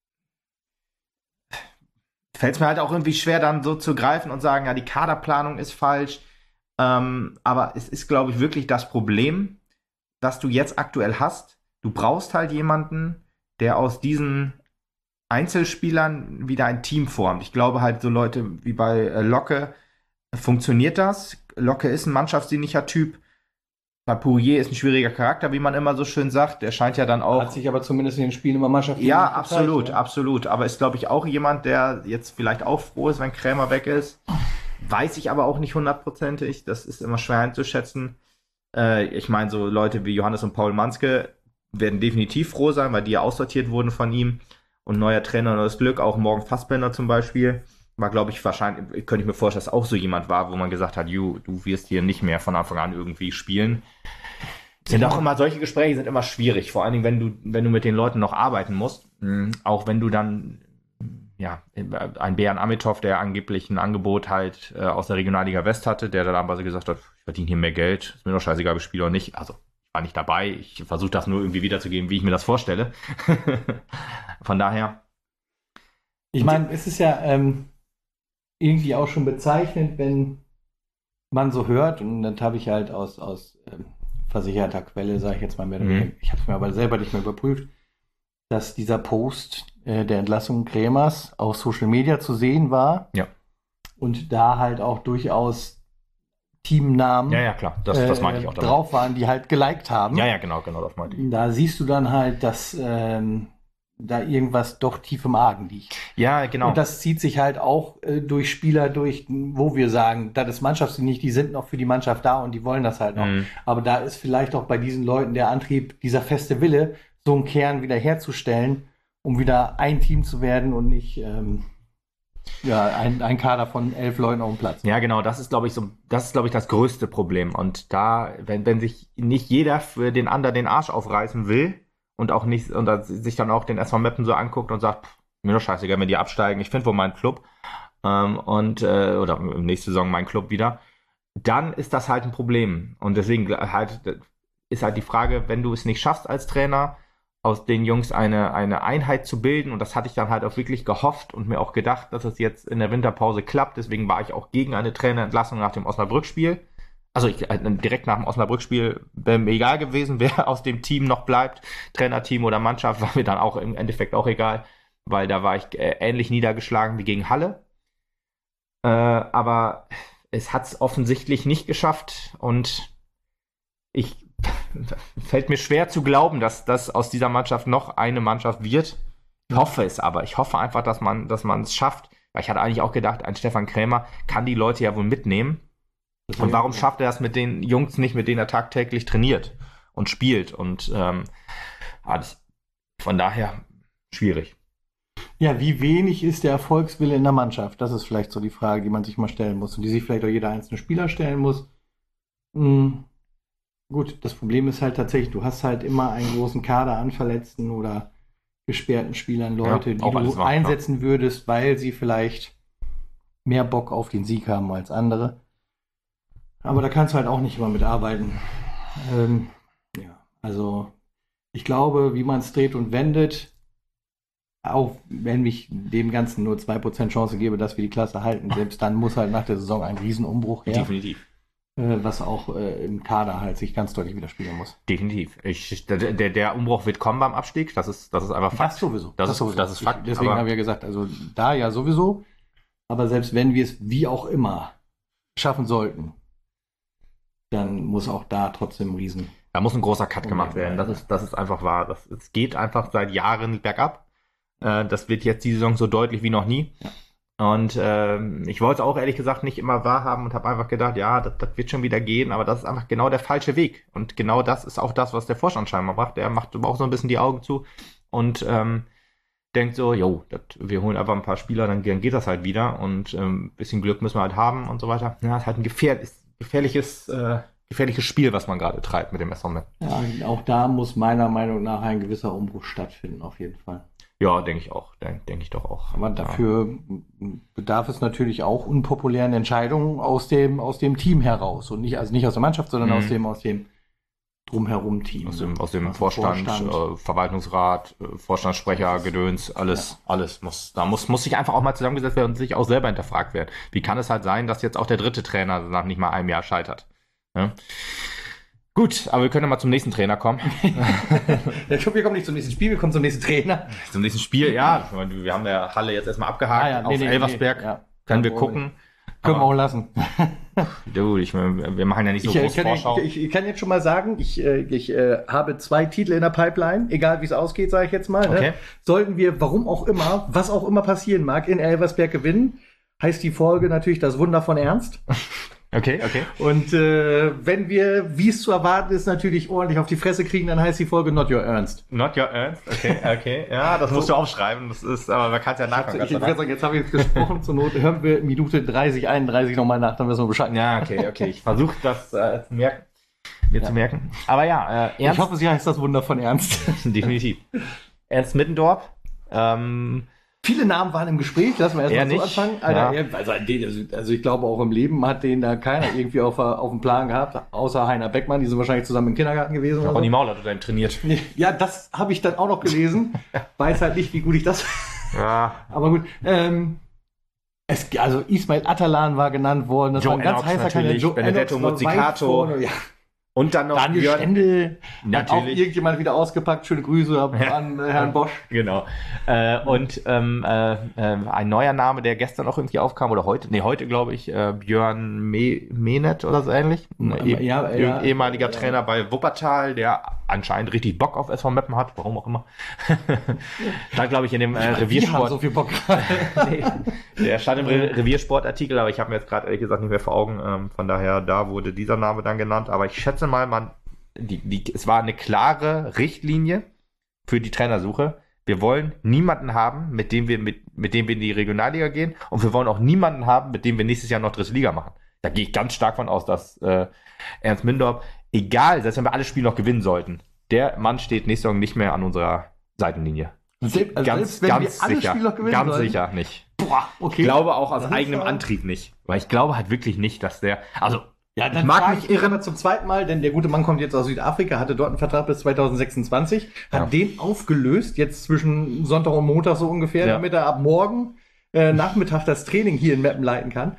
fällt es mir halt auch irgendwie schwer, dann so zu greifen und sagen, ja, die Kaderplanung ist falsch. Aber es ist, glaube ich, wirklich das Problem, das du jetzt aktuell hast. Du brauchst halt jemanden, der aus diesen Einzelspielern wieder ein Team formt. Ich glaube halt, so Leute wie bei Locke funktioniert das. Locke ist ein mannschaftsdienlicher Typ. Bei Pourier ist ein schwieriger Charakter, wie man immer so schön sagt. Der scheint ja dann auch... Hat sich aber zumindest in den Spielen immer Mannschaft... Ja, absolut, gezeigt, absolut. Aber ist, glaube ich, auch jemand, der jetzt vielleicht auch froh ist, wenn Krämer weg ist. Weiß ich aber auch nicht 100%ig. Das ist immer schwer einzuschätzen. Ich meine, so Leute wie Johannes und Paul Manske werden definitiv froh sein, weil die ja aussortiert wurden von ihm. Und neuer Trainer, neues Glück. Auch Morgen Fassbender zum Beispiel. War, glaube ich, wahrscheinlich, könnte ich mir vorstellen, dass auch so jemand war, wo man gesagt hat, du wirst hier nicht mehr von Anfang an irgendwie spielen. Sind auch immer, solche Gespräche sind immer schwierig, vor allen Dingen, wenn du mit den Leuten noch arbeiten musst. Auch wenn du dann, ein Bejan Amitov, der angeblich ein Angebot halt aus der Regionalliga West hatte, der dann aber so gesagt hat, ich verdiene hier mehr Geld, ist mir doch scheißegal, ob ich spiele oder nicht. Also, ich war nicht dabei, ich versuche das nur irgendwie wiederzugeben, wie ich mir das vorstelle. Von daher. Ich meine, es ist ja irgendwie auch schon bezeichnend, wenn man so hört, und das habe ich halt aus versicherter Quelle, sage ich jetzt mal mehr, ich habe es mir aber selber nicht mehr überprüft, dass dieser Post der Entlassung Krämers auf Social Media zu sehen war. Ja. Und da halt auch durchaus Teamnamen ja, klar, das meinte ich auch damit. Drauf waren, die halt geliked haben. Ja, genau, das meinte ich. Da siehst du dann halt, dass da irgendwas doch tief im Argen liegt. Ja, genau. Und das zieht sich halt auch durch Spieler durch, wo wir sagen, das ist Mannschaftsdienst, die sind noch für die Mannschaft da und die wollen das halt noch. Aber da ist vielleicht auch bei diesen Leuten der Antrieb, dieser feste Wille, so einen Kern wieder herzustellen, um wieder ein Team zu werden und nicht ein Kader von 11 Leuten auf dem Platz. Ja, genau, das ist, glaube ich, das größte Problem. Und da, wenn sich nicht jeder für den anderen den Arsch aufreißen will, und auch nicht, und sich dann auch den SV Meppen so anguckt und sagt, mir doch scheißegal, wenn die absteigen, ich finde wohl meinen Club oder nächste Saison mein Club wieder, dann ist das halt ein Problem. Und deswegen halt ist halt die Frage, wenn du es nicht schaffst als Trainer, aus den Jungs eine Einheit zu bilden, und das hatte ich dann halt auch wirklich gehofft und mir auch gedacht, dass es jetzt in der Winterpause klappt, deswegen war ich auch gegen eine Trainerentlassung nach dem Osnabrück-Spiel. Also direkt nach dem Osnabrück-Spiel wäre mir egal gewesen, wer aus dem Team noch bleibt, Trainerteam oder Mannschaft, war mir dann auch im Endeffekt auch egal, weil da war ich ähnlich niedergeschlagen wie gegen Halle. Aber es hat es offensichtlich nicht geschafft, und fällt mir schwer zu glauben, dass das aus dieser Mannschaft noch eine Mannschaft wird. Ich hoffe es aber. Ich hoffe einfach, dass man es schafft, weil ich hatte eigentlich auch gedacht, ein Stefan Krämer kann die Leute ja wohl mitnehmen. Und warum schafft er das mit den Jungs nicht, mit denen er tagtäglich trainiert und spielt? Und von daher schwierig. Ja, wie wenig ist der Erfolgswille in der Mannschaft? Das ist vielleicht so die Frage, die man sich mal stellen muss und die sich vielleicht auch jeder einzelne Spieler stellen muss. Gut, das Problem ist halt tatsächlich, du hast halt immer einen großen Kader an Verletzten oder gesperrten Spielern, Leute, die du einsetzen würdest, weil sie vielleicht mehr Bock auf den Sieg haben als andere. Aber da kannst du halt auch nicht immer mitarbeiten. Also ich glaube, wie man es dreht und wendet, auch wenn ich dem Ganzen nur 2% Chance gebe, dass wir die Klasse halten, selbst dann muss halt nach der Saison ein Riesenumbruch her. Definitiv. Was auch im Kader halt sich ganz deutlich widerspiegeln muss. Definitiv. Der Umbruch wird kommen beim Abstieg, das ist einfach Fakt. Das sowieso. Das ist Fakt. Deswegen habe ich ja gesagt, also da ja sowieso, aber selbst wenn wir es wie auch immer schaffen sollten, dann muss auch da trotzdem Da muss ein großer Cut gemacht werden. Das ist einfach wahr. Es geht einfach seit Jahren bergab. Das wird jetzt die Saison so deutlich wie noch nie. Ja. Und ich wollte es auch ehrlich gesagt nicht immer wahrhaben und habe einfach gedacht, ja, das wird schon wieder gehen, aber das ist einfach genau der falsche Weg. Und genau das ist auch das, was der Vorstand scheinbar macht. Der macht auch so ein bisschen die Augen zu und denkt so, jo, wir holen einfach ein paar Spieler, dann geht das halt wieder und ein bisschen Glück müssen wir halt haben und so weiter. Ja, ist halt ein gefährliches Spiel, was man gerade treibt mit dem SV Meppen. Ja, auch da muss meiner Meinung nach ein gewisser Umbruch stattfinden, auf jeden Fall. Ja, denke ich auch. Denke ich doch auch. Aber dafür bedarf es natürlich auch unpopulären Entscheidungen aus dem Team heraus. Und nicht aus der Mannschaft, sondern aus dem Drumherum-Team. Aus dem Vorstand. Verwaltungsrat, Vorstandssprecher, Gedöns, alles muss sich einfach auch mal zusammengesetzt werden und sich auch selber hinterfragt werden. Wie kann es halt sein, dass jetzt auch der dritte Trainer nach nicht mal einem Jahr scheitert? Ja? Gut, aber wir können ja mal zum nächsten Trainer kommen. Ich glaube, wir kommen nicht zum nächsten Spiel, wir kommen zum nächsten Trainer. Zum nächsten Spiel, ja. Wir haben der Halle jetzt erstmal abgehakt. Auf Elversberg können wir gucken. Können wir auch lassen. Du, wir machen ja nicht so groß Vorschau. Ich kann jetzt schon mal sagen, ich habe 2 Titel in der Pipeline, egal wie es ausgeht, sage ich jetzt mal. Okay. Ne? Sollten wir, warum auch immer, was auch immer passieren mag, in Elversberg gewinnen, heißt die Folge natürlich das Wunder von Ernst. Okay. Und wenn wir, wie es zu erwarten ist, natürlich ordentlich auf die Fresse kriegen, dann heißt die Folge Not Your Ernst. Not Your Ernst? Okay. Ja, das musst du aufschreiben. Das ist, aber man kann es ja nachgucken. Ich würde sagen, jetzt habe ich jetzt gesprochen, zur Not hören wir Minute 30, 31 nochmal nach, dann wissen wir Bescheid. Ja, okay. Ich versuche das zu merken. Aber ja, Ernst. Ich hoffe, sie heißt das Wunder von Ernst. Definitiv. Ernst Middendorf. Viele Namen waren im Gespräch, lassen wir erstmal so anfangen. Alter, ja. Also ich glaube, auch im Leben hat den da keiner irgendwie auf dem Plan gehabt, außer Heiner Beckmann, die sind wahrscheinlich zusammen im Kindergarten gewesen. Ja, Ronny Maul hat er trainiert. Ja, das habe ich dann auch noch gelesen. Weiß halt nicht, wie gut ich das... Ja. Aber gut, also Ismail Atalan war genannt worden, das Joe war ein ganz heißer Kandidat. Benedetto Mozzicato. Ja. Und dann noch Daniel Stendel, natürlich. Hat auch irgendjemand wieder ausgepackt. Schöne Grüße an Herrn Bosch. Genau. Und ein neuer Name, der gestern auch irgendwie aufkam, oder heute glaube ich, Björn Mehnet oder so ähnlich. Ehemaliger Trainer bei Wuppertal, der anscheinend richtig Bock auf SV Meppen hat, warum auch immer. Da glaube ich in dem Reviersport. So viel Bock. Nee, der stand im Reviersportartikel, aber ich habe mir jetzt gerade ehrlich gesagt nicht mehr vor Augen. Von daher, da wurde dieser Name dann genannt. Aber ich schätze mal, es war eine klare Richtlinie für die Trainersuche. Wir wollen niemanden haben, mit dem wir in die Regionalliga gehen, und wir wollen auch niemanden haben, mit dem wir nächstes Jahr noch dritte Liga machen. Da gehe ich ganz stark von aus, dass Ernst Middendorf, egal, selbst wenn wir alle Spiele noch gewinnen sollten, der Mann steht nächste Saison nicht mehr an unserer Seitenlinie. Ganz sicher nicht. Boah, okay. Ich glaube auch aus eigenem Antrieb nicht. Weil ich glaube halt wirklich nicht, dass der... Also, ja, dann mag mich irre zum zweiten Mal, denn der gute Mann kommt jetzt aus Südafrika, hatte dort einen Vertrag bis 2026, hat den aufgelöst, jetzt zwischen Sonntag und Montag so ungefähr, damit er ab morgen Nachmittag das Training hier in Meppen leiten kann.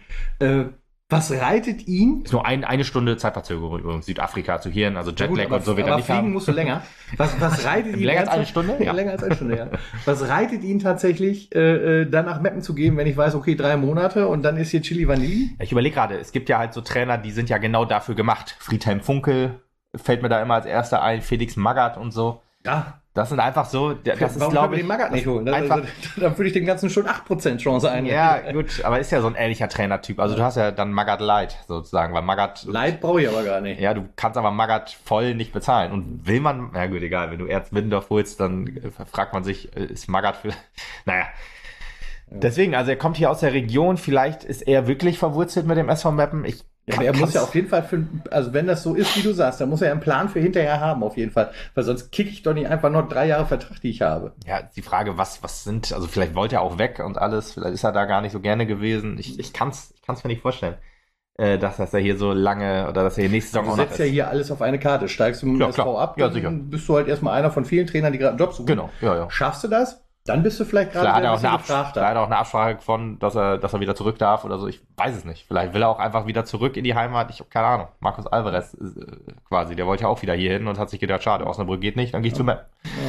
Was reitet ihn? Ist nur eine Stunde Zeitverzögerung übrigens, Südafrika zu hier, also Jetlag und so wird er nicht fliegen musst du länger. Was reitet ihn? Länger als eine Stunde? Ja, länger als eine Stunde, ja. Was reitet ihn tatsächlich, dann nach Meppen zu gehen, wenn ich weiß, okay, 3 Monate und dann ist hier Chili Vanilli? Ich überlege gerade, es gibt ja halt so Trainer, die sind ja genau dafür gemacht. Friedhelm Funkel fällt mir da immer als erster ein, Felix Magath und so. Ja. Das sind einfach so, das ist, glaube ich, den Magath nicht holen. Dann würde ich dem Ganzen schon 8% Chance ein. Ja, gut, aber ist ja so ein ähnlicher Trainertyp. Also du hast ja dann Magath Light sozusagen, weil Magath... Light brauche ich aber gar nicht. Ja, du kannst aber Magath voll nicht bezahlen. Und will man, na gut, egal, wenn du Ernst Middendorf holst, dann fragt man sich, ist Magath für... Naja. Deswegen, also er kommt hier aus der Region, vielleicht ist er wirklich verwurzelt mit dem SV Meppen. Aber er muss ja auf jeden Fall, also wenn das so ist, wie du sagst, dann muss er einen Plan für hinterher haben, auf jeden Fall. Weil sonst kicke ich doch nicht einfach noch 3 Jahre Vertrag, die ich habe. Ja, die Frage, was sind, also vielleicht wollte er auch weg und alles, vielleicht ist er da gar nicht so gerne gewesen. Ich kann's mir nicht vorstellen, dass er hier so lange, oder dass er hier nächste Saison auch noch ist. Du setzt ja hier alles auf eine Karte. Steigst du mit dem SV ab, dann bist du halt erstmal einer von vielen Trainern, die gerade einen Job suchen. Genau, ja. Schaffst du das? Dann bist du vielleicht gerade ein bisschen gefragt. Vielleicht hat er auch eine Absprache von, dass er wieder zurück darf oder so. Ich weiß es nicht. Vielleicht will er auch einfach wieder zurück in die Heimat. Ich habe keine Ahnung. Markus Alvarez quasi, der wollte ja auch wieder hier hin und hat sich gedacht, schade, Osnabrück geht nicht, dann gehe ich zu Meppen.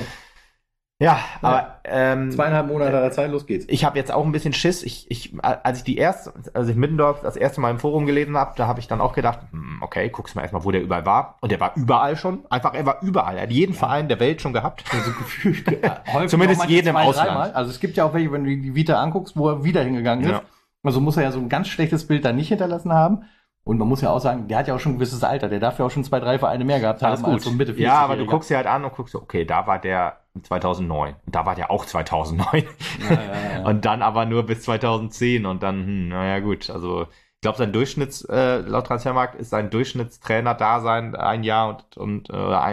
Ja, aber 2,5 Monate der Zeit, los geht's. Ich habe jetzt auch ein bisschen Schiss. Als ich Middendorf das erste Mal im Forum gelesen habe, da habe ich dann auch gedacht, okay, guck's mal erstmal, wo der überall war. Und der war überall schon. Er war überall. Er hat jeden Verein der Welt schon gehabt. Also gefühlt. Zumindest jeden im Ausland. Dreimal. Also es gibt ja auch welche, wenn du die Vita anguckst, wo er wieder hingegangen ist. Ja. Also muss er ja so ein ganz schlechtes Bild da nicht hinterlassen haben. Und man muss ja auch sagen, der hat ja auch schon ein gewisses Alter. Der darf ja auch schon 2, 3 Vereine mehr gehabt haben. Alles gut. So Mitte 40. Ja, aber du guckst dir halt an und guckst, okay, da war der 2009. Und da war der auch 2009. Ja. Und dann aber nur bis 2010. Und dann, naja gut, also ich glaube, sein laut Transfermarkt ist sein Durchschnittstrainer-Dasein 1 Jahr und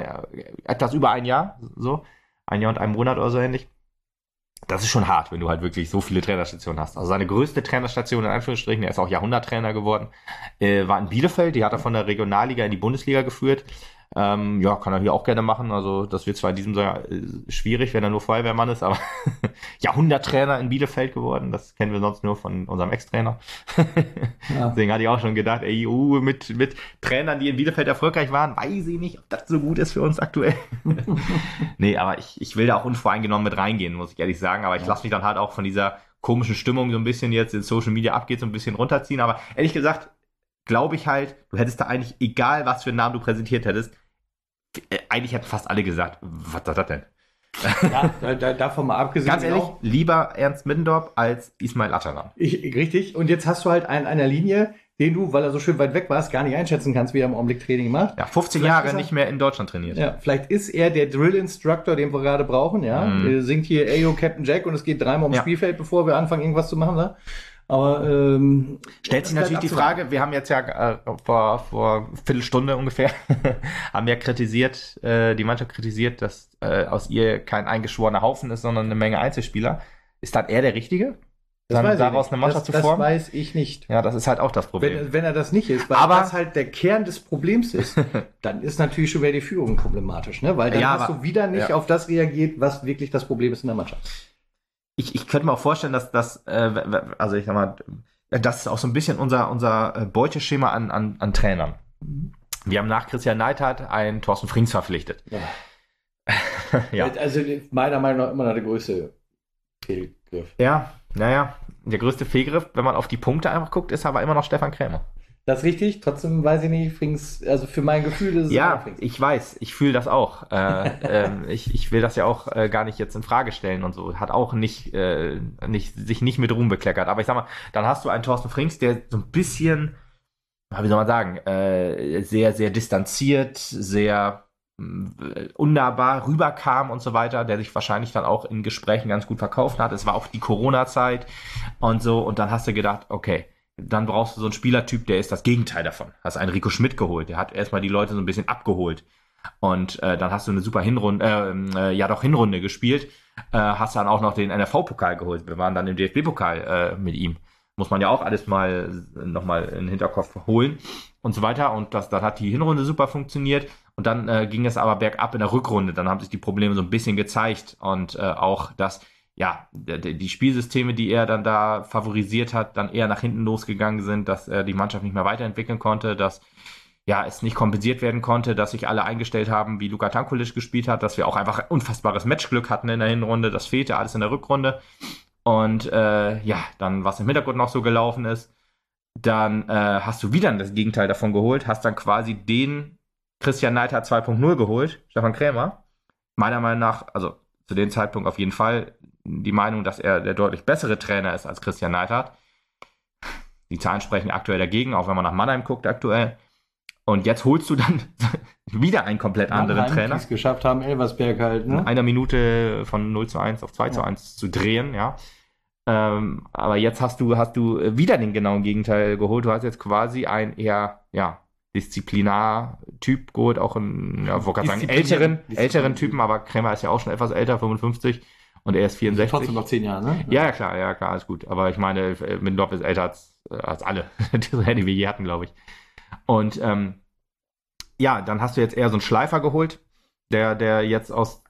etwas über 1 Jahr. So. 1 Jahr und 1 Monat oder so ähnlich. Das ist schon hart, wenn du halt wirklich so viele Trainerstationen hast. Also seine größte Trainerstation, in Anführungsstrichen, er ist auch Jahrhunderttrainer geworden, war in Bielefeld. Die hat er von der Regionalliga in die Bundesliga geführt. Kann er hier auch gerne machen. Also das wird zwar in diesem Jahr schwierig, wenn er nur Feuerwehrmann ist, aber Jahrhunderttrainer in Bielefeld geworden. Das kennen wir sonst nur von unserem Ex-Trainer. Ja. Deswegen hatte ich auch schon gedacht, mit Trainern, die in Bielefeld erfolgreich waren, weiß ich nicht, ob das so gut ist für uns aktuell. Nee, aber ich will da auch unvoreingenommen mit reingehen, muss ich ehrlich sagen. Aber ich lasse mich dann halt auch von dieser komischen Stimmung so ein bisschen jetzt in Social Media abgeht, so ein bisschen runterziehen. Aber ehrlich gesagt, glaube ich halt, du hättest da eigentlich, egal was für einen Namen du präsentiert hättest, eigentlich hätten fast alle gesagt, was ist das denn? Ja, davon mal abgesehen. Ganz ehrlich, lieber Ernst Middendorf als Ismail Ataran. Richtig, und jetzt hast du halt einen einer Linie, den du, weil er so schön weit weg warst, gar nicht einschätzen kannst, wie er im Augenblick Training macht. Ja, 15 Jahre nicht mehr in Deutschland trainiert. Ja, vielleicht ist er der Drill-Instructor, den wir gerade brauchen, ja. Singt hier Ayo Captain Jack und es geht 3-mal ums Spielfeld, bevor wir anfangen, irgendwas zu machen, ne? Aber stellt sich natürlich die Frage, wir haben jetzt ja vor Viertelstunde ungefähr haben ja kritisiert, die Mannschaft kritisiert, dass aus ihr kein eingeschworener Haufen ist, sondern eine Menge Einzelspieler. Ist dann er der Richtige? Das dann daraus eine Mannschaft zu formen? Das weiß ich nicht. Ja, das ist halt auch das Problem. Wenn er das nicht ist, weil das halt der Kern des Problems ist, dann ist natürlich schon wieder die Führung problematisch, ne? Weil dann hast du wieder nicht auf das reagiert, was wirklich das Problem ist in der Mannschaft. Ich könnte mir auch vorstellen, dass also ich sag mal, das ist auch so ein bisschen unser Beuteschema an Trainern. Wir haben nach Christian Neidhardt einen Thorsten Frings verpflichtet. Ja. Also meiner Meinung nach immer noch der größte Fehlgriff. Ja, naja, der größte Fehlgriff, wenn man auf die Punkte einfach guckt, ist aber immer noch Stefan Krämer. Das ist richtig, trotzdem weiß ich nicht, Frings, also für mein Gefühl ist es ja, Frings. Ich weiß, ich fühle das auch. Ich will das ja auch gar nicht jetzt in Frage stellen und so. Hat auch sich nicht mit Ruhm bekleckert. Aber ich sag mal, dann hast du einen Thorsten Frings, der so ein bisschen, wie soll man sagen, sehr, sehr distanziert, sehr unnahbar rüberkam und so weiter, der sich wahrscheinlich dann auch in Gesprächen ganz gut verkauft hat. Es war auch die Corona-Zeit und so. Und dann hast du gedacht, okay, dann brauchst du so einen Spielertyp, der ist das Gegenteil davon. Hast einen Rico Schmidt geholt, der hat erstmal die Leute so ein bisschen abgeholt. Und dann hast du eine super Hinrunde gespielt. Hast dann auch noch den NRV-Pokal geholt. Wir waren dann im DFB-Pokal mit ihm. Muss man ja auch alles nochmal in den Hinterkopf holen und so weiter. Und dann hat die Hinrunde super funktioniert. Und dann ging es aber bergab in der Rückrunde. Dann haben sich die Probleme so ein bisschen gezeigt. Und auch das, ja, die Spielsysteme, die er dann da favorisiert hat, dann eher nach hinten losgegangen sind, dass er die Mannschaft nicht mehr weiterentwickeln konnte, dass es nicht kompensiert werden konnte, dass sich alle eingestellt haben, wie Luka Tankulic gespielt hat, dass wir auch einfach unfassbares Matchglück hatten in der Hinrunde. Das fehlte alles in der Rückrunde. Und dann, was im Hintergrund noch so gelaufen ist, dann hast du wieder das Gegenteil davon geholt, hast dann quasi den Christian Neidhardt 2.0 geholt, Stefan Krämer. Meiner Meinung nach, also zu dem Zeitpunkt auf jeden Fall, die Meinung, dass er der deutlich bessere Trainer ist als Christian Neidhardt. Die Zahlen sprechen aktuell dagegen, auch wenn man nach Mannheim guckt aktuell. Und jetzt holst du dann wieder einen komplett anderen Trainer. Die es geschafft haben, Elversberg halt, ne? In einer Minute von 0:1 auf 2:1 zu drehen, ja. Aber jetzt hast du wieder den genauen Gegenteil geholt. Du hast jetzt quasi einen eher, Disziplinar-Typ geholt, auch einen, wollte gerade sagen, älteren Typen, aber Krämer ist ja auch schon etwas älter, 55. Und er ist 64. Trotzdem noch 10 Jahre, ne? Ja, klar, alles gut. Aber ich meine, Middendorf ist älter als alle, die wir je hatten, glaube ich. Und dann hast du jetzt eher so einen Schleifer geholt, der jetzt aus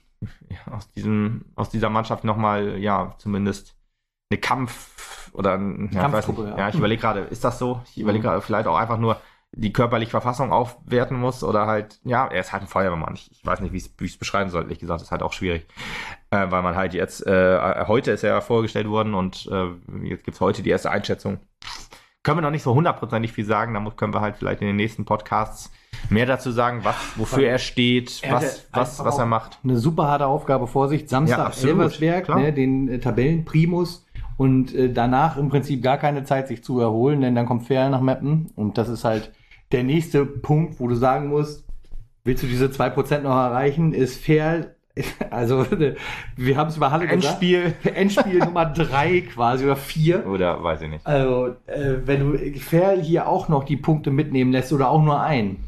dieser Mannschaft nochmal, zumindest eine Kampf- oder Kampfgruppe, ich überlege gerade, ist das so? Ich überlege gerade, vielleicht auch einfach nur die körperliche Verfassung aufwerten muss oder halt, er ist halt ein Feuerwehrmann. Ich weiß nicht, wie ich es beschreiben soll. Ehrlich gesagt, ist halt auch schwierig. Weil man halt jetzt, heute ist er ja vorgestellt worden und jetzt gibt's heute die erste Einschätzung. Können wir noch nicht so 100% viel sagen, da können wir halt vielleicht in den nächsten Podcasts mehr dazu sagen, wofür er steht, was er macht. Eine super harte Aufgabe vor sich. Samstag Elversberg, den Tabellenprimus. und danach im Prinzip gar keine Zeit, sich zu erholen, denn dann kommt Ferl nach Meppen und das ist halt der nächste Punkt, wo du sagen musst, willst du diese 2% noch erreichen, ist Ferl, also wir haben es über Halle gesagt. Endspiel Nummer 3 quasi oder 4. Oder weiß ich nicht. Also wenn du Ferl hier auch noch die Punkte mitnehmen lässt oder auch nur einen.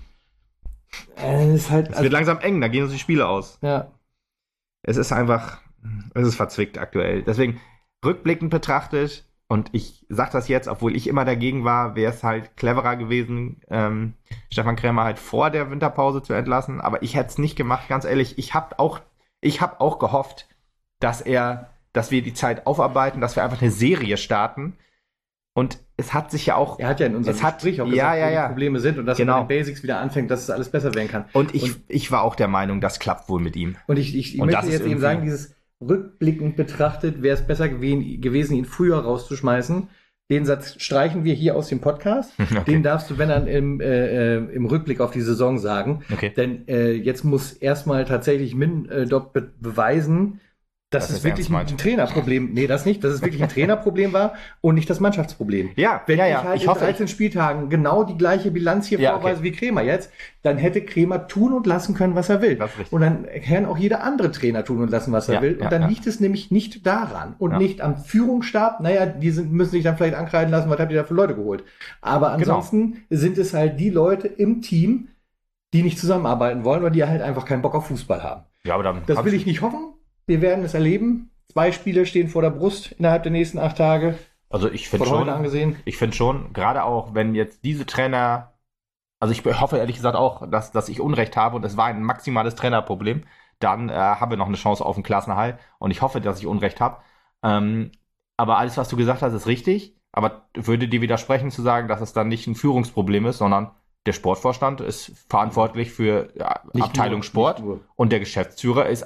Es wird langsam eng, da gehen uns die Spiele aus. Ja. Es ist verzwickt aktuell. Deswegen rückblickend betrachtet, und ich sag das jetzt, obwohl ich immer dagegen war, wäre es halt cleverer gewesen, Stefan Krämer halt vor der Winterpause zu entlassen. Aber ich hätte es nicht gemacht, ganz ehrlich. Ich habe auch gehofft, dass wir die Zeit aufarbeiten, dass wir einfach eine Serie starten. Und es hat sich ja auch... Er hat ja in unserem Gespräch auch gesagt, wo die Probleme sind und dass genau. man mit den Basics wieder anfängt, dass es alles besser werden kann. Und ich war auch der Meinung, das klappt wohl mit ihm. Und ich möchte jetzt eben sagen, dieses rückblickend betrachtet, wäre es besser gewesen, ihn früher rauszuschmeißen. Den Satz streichen wir hier aus dem Podcast. Okay. Den darfst du, wenn dann im Rückblick auf die Saison sagen. Okay. Denn jetzt muss erstmal tatsächlich Mindorp beweisen, dass es wirklich ein Trainerproblem, dass es wirklich ein Trainerproblem war und nicht das Mannschaftsproblem. Wenn ich halt in 13 Spieltagen genau die gleiche Bilanz hier vorweise wie Krämer jetzt, dann hätte Krämer tun und lassen können, was er will. Und dann kann auch jeder andere Trainer tun und lassen, was er will. Und dann liegt es nämlich nicht daran und nicht am Führungsstab. Müssen sich dann vielleicht ankreiden lassen, was habt ihr da für Leute geholt. Aber ansonsten sind es halt die Leute im Team, die nicht zusammenarbeiten wollen oder die halt einfach keinen Bock auf Fußball haben. Ja, aber dann das will ich nicht hoffen. Wir werden es erleben. 2 Spiele stehen vor der Brust innerhalb der nächsten 8 Tage. Also ich finde schon, gerade auch, wenn jetzt diese Trainer, also ich hoffe ehrlich gesagt auch, dass ich Unrecht habe und es war ein maximales Trainerproblem, dann haben wir noch eine Chance auf den Klassenerhalt und ich hoffe, dass ich Unrecht habe. Aber alles, was du gesagt hast, ist richtig, aber würde dir widersprechen zu sagen, dass es dann nicht ein Führungsproblem ist, sondern der Sportvorstand ist verantwortlich für Abteilung Sport und der Geschäftsführer ist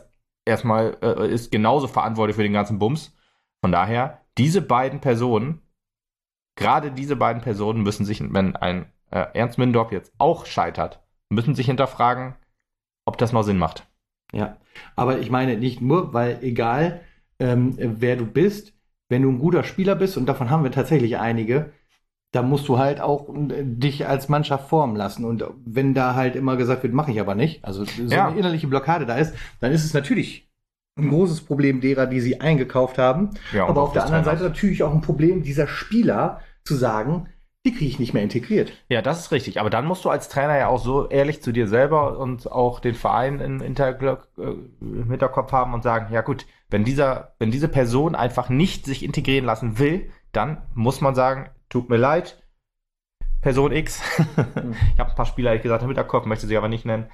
genauso verantwortlich für den ganzen Bums. Von daher, gerade diese beiden Personen müssen sich, wenn ein Ernst Mindorp jetzt auch scheitert, müssen sich hinterfragen, ob das noch Sinn macht. Ja, aber ich meine nicht nur, weil egal wer du bist, wenn du ein guter Spieler bist, und davon haben wir tatsächlich einige, da musst du halt auch dich als Mannschaft formen lassen. Und wenn da halt immer gesagt wird, mache ich aber nicht, also so eine innerliche Blockade da ist, dann ist es natürlich ein großes Problem derer, die sie eingekauft haben. Ja, aber auf der anderen Seite natürlich auch ein Problem dieser Spieler, zu sagen, die kriege ich nicht mehr integriert. Ja, das ist richtig. Aber dann musst du als Trainer ja auch so ehrlich zu dir selber und auch den Verein im Hinterkopf haben und sagen, ja gut, wenn diese Person einfach nicht sich integrieren lassen will, dann muss man sagen, tut mir leid, Person X. Ich habe ein paar Spieler, ehrlich gesagt, im Hinterkopf, möchte sie aber nicht nennen.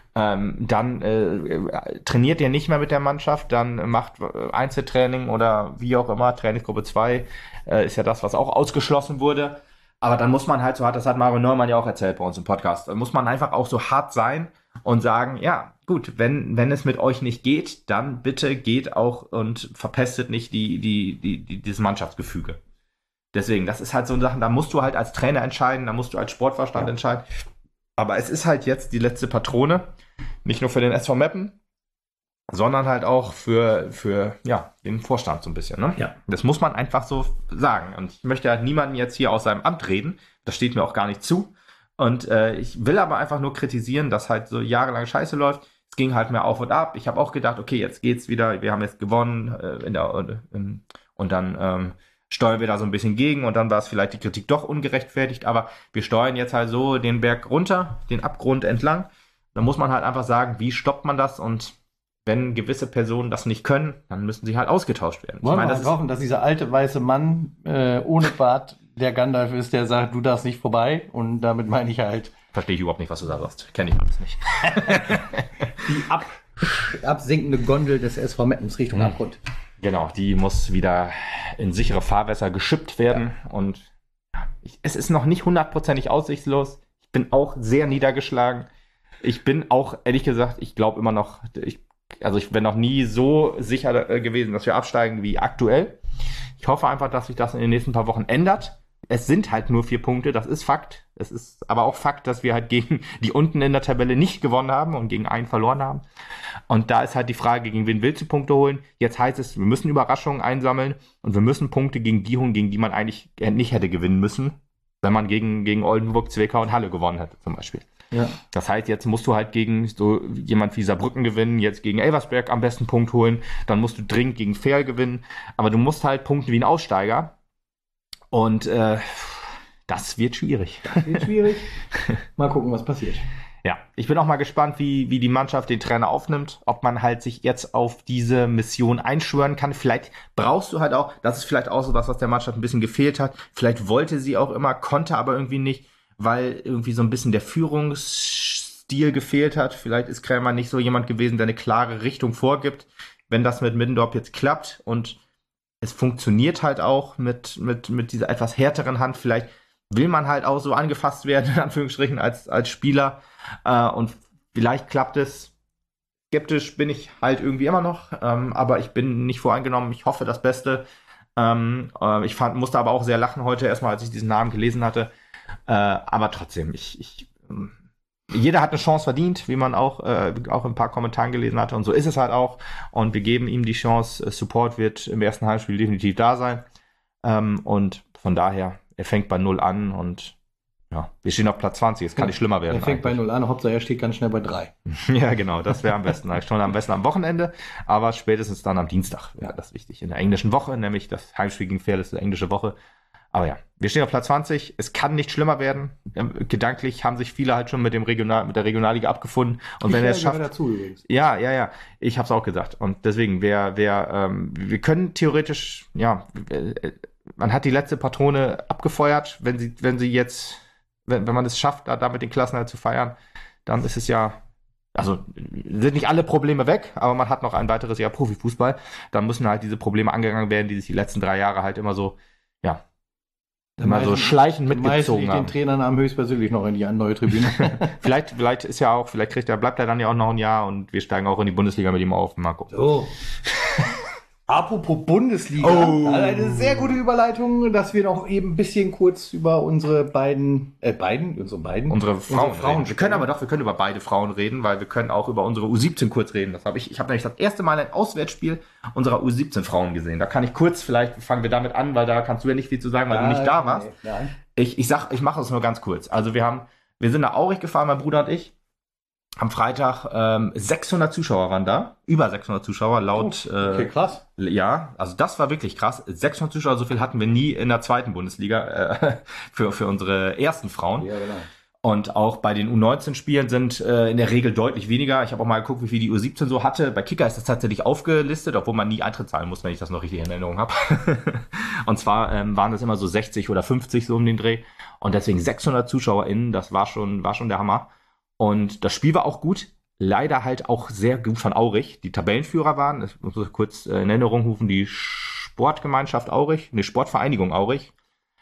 Dann trainiert ihr nicht mehr mit der Mannschaft, dann macht Einzeltraining oder wie auch immer, Trainingsgruppe 2 ist ja das, was auch ausgeschlossen wurde. Aber dann muss man halt so hart, das hat Mario Neumann ja auch erzählt bei uns im Podcast, dann muss man einfach auch so hart sein und sagen, ja, gut, wenn es mit euch nicht geht, dann bitte geht auch und verpestet nicht dieses Mannschaftsgefüge. Deswegen, das ist halt so eine Sache, da musst du halt als Trainer entscheiden, da musst du als Sportvorstand entscheiden. Aber es ist halt jetzt die letzte Patrone, nicht nur für den SV Meppen, sondern halt auch für den Vorstand so ein bisschen. Ne? Ja. Das muss man einfach so sagen. Und ich möchte halt niemanden jetzt hier aus seinem Amt reden, das steht mir auch gar nicht zu. Und ich will aber einfach nur kritisieren, dass halt so jahrelang Scheiße läuft. Es ging halt mehr auf und ab. Ich habe auch gedacht, okay, jetzt geht's wieder, wir haben jetzt gewonnen und dann steuern wir da so ein bisschen gegen und dann war es vielleicht die Kritik doch ungerechtfertigt, aber wir steuern jetzt halt so den Berg runter, den Abgrund entlang. Da muss man halt einfach sagen, wie stoppt man das, und wenn gewisse Personen das nicht können, dann müssen sie halt ausgetauscht werden. Wollen wir hoffen, dass dieser alte weiße Mann ohne Bart der Gandalf ist, der sagt, du darfst nicht vorbei, und damit meine ich halt... Verstehe ich überhaupt nicht, was du da sagst. Kenne ich alles nicht. Die absinkende Gondel des SV Meppens Richtung Abgrund. Genau, die muss wieder in sichere Fahrwässer geschippt werden. Ja. Und es ist noch nicht 100%ig aussichtslos. Ich bin auch sehr niedergeschlagen. Ich bin auch, ehrlich gesagt, ich glaube immer noch, ich bin noch nie so sicher gewesen, dass wir absteigen wie aktuell. Ich hoffe einfach, dass sich das in den nächsten paar Wochen ändert. Es sind halt nur 4 Punkte, das ist Fakt. Es ist aber auch Fakt, dass wir halt gegen die unten in der Tabelle nicht gewonnen haben und gegen einen verloren haben. Und da ist halt die Frage, gegen wen willst du Punkte holen? Jetzt heißt es, wir müssen Überraschungen einsammeln und wir müssen Punkte gegen die holen, gegen die man eigentlich nicht hätte gewinnen müssen, wenn man gegen Oldenburg, Zwickau und Halle gewonnen hätte zum Beispiel. Ja. Das heißt, jetzt musst du halt gegen so jemand wie Saarbrücken gewinnen, jetzt gegen Elversberg am besten Punkt holen, dann musst du dringend gegen Ferl gewinnen, aber du musst halt punkten wie ein Aussteiger und das wird schwierig. Mal gucken, was passiert. Ja, ich bin auch mal gespannt, wie die Mannschaft den Trainer aufnimmt, ob man halt sich jetzt auf diese Mission einschwören kann. Vielleicht brauchst du halt auch, das ist vielleicht auch so was der Mannschaft ein bisschen gefehlt hat. Vielleicht wollte sie auch immer, konnte aber irgendwie nicht, weil irgendwie so ein bisschen der Führungsstil gefehlt hat. Vielleicht ist Krämer nicht so jemand gewesen, der eine klare Richtung vorgibt. Wenn das mit Middendorf jetzt klappt und es funktioniert halt auch mit dieser etwas härteren Hand, vielleicht will man halt auch so angefasst werden, in Anführungsstrichen, als Spieler. Und vielleicht klappt es. Skeptisch bin ich halt irgendwie immer noch, aber ich bin nicht voreingenommen. Ich hoffe das Beste. Ich musste aber auch sehr lachen heute erstmal, als ich diesen Namen gelesen hatte. Aber trotzdem, jeder hat eine Chance verdient, wie man auch in ein paar Kommentaren gelesen hatte. Und so ist es halt auch. Und wir geben ihm die Chance. Support wird im ersten Heimspiel definitiv da sein. Und von daher, er fängt bei 0 an und ja, wir stehen auf Platz 20, es kann nicht schlimmer werden. Er fängt bei 0 an, Hauptsache er steht ganz schnell bei 3. Ja, genau, das wäre am besten. Schon am besten am Wochenende, aber spätestens dann am Dienstag wäre das wichtig. In der englischen Woche, nämlich das Heimspiel gegen Ferl ist die englische Woche. Aber ja, wir stehen auf Platz 20, es kann nicht schlimmer werden. Gedanklich haben sich viele halt schon mit der Regionalliga abgefunden. Und wenn er es schafft. Dazu übrigens. Ja, ich habe es auch gesagt. Und deswegen, wir können theoretisch, man hat die letzte Patrone abgefeuert, wenn man es schafft, damit den Klassenerhalt zu feiern, dann ist es sind nicht alle Probleme weg, aber man hat noch ein weiteres Jahr Profifußball. Dann müssen halt diese Probleme angegangen werden, die sich die letzten 3 Jahre halt immer so, schleichend mitgezogen haben. Den Trainernamen höchstpersönlich noch in die neue Tribüne. vielleicht bleibt er dann ja auch noch ein Jahr und wir steigen auch in die Bundesliga mit ihm auf. Marco. So. Apropos Bundesliga, eine sehr gute Überleitung, dass wir noch eben ein bisschen kurz über unsere Frauen reden. Wir können über beide Frauen reden, weil wir können auch über unsere U17 kurz reden. Ich habe nämlich das erste Mal ein Auswärtsspiel unserer U17 Frauen gesehen. Da kann ich kurz, vielleicht fangen wir damit an, weil da kannst du ja nicht viel zu sagen, weil du nicht da warst. Ich mache es nur ganz kurz. Also wir sind nach Aurich gefahren, mein Bruder und ich. Am Freitag 600 Zuschauer waren da, über 600 Zuschauer laut. Okay, krass. Ja, also das war wirklich krass. 600 Zuschauer, so viel hatten wir nie in der zweiten Bundesliga für unsere ersten Frauen. Ja, genau. Und auch bei den U19-Spielen sind in der Regel deutlich weniger. Ich habe auch mal geguckt, wie viel die U17 so hatte. Bei Kicker ist das tatsächlich aufgelistet, obwohl man nie Eintritt zahlen muss, wenn ich das noch richtig in Erinnerung habe. Und zwar waren das immer so 60 oder 50 so um den Dreh. Und deswegen 600 ZuschauerInnen, das war schon der Hammer. Und das Spiel war auch gut, leider halt auch sehr gut von Aurich. Die Tabellenführer waren, ich muss kurz in Erinnerung rufen, die Sportvereinigung Aurich,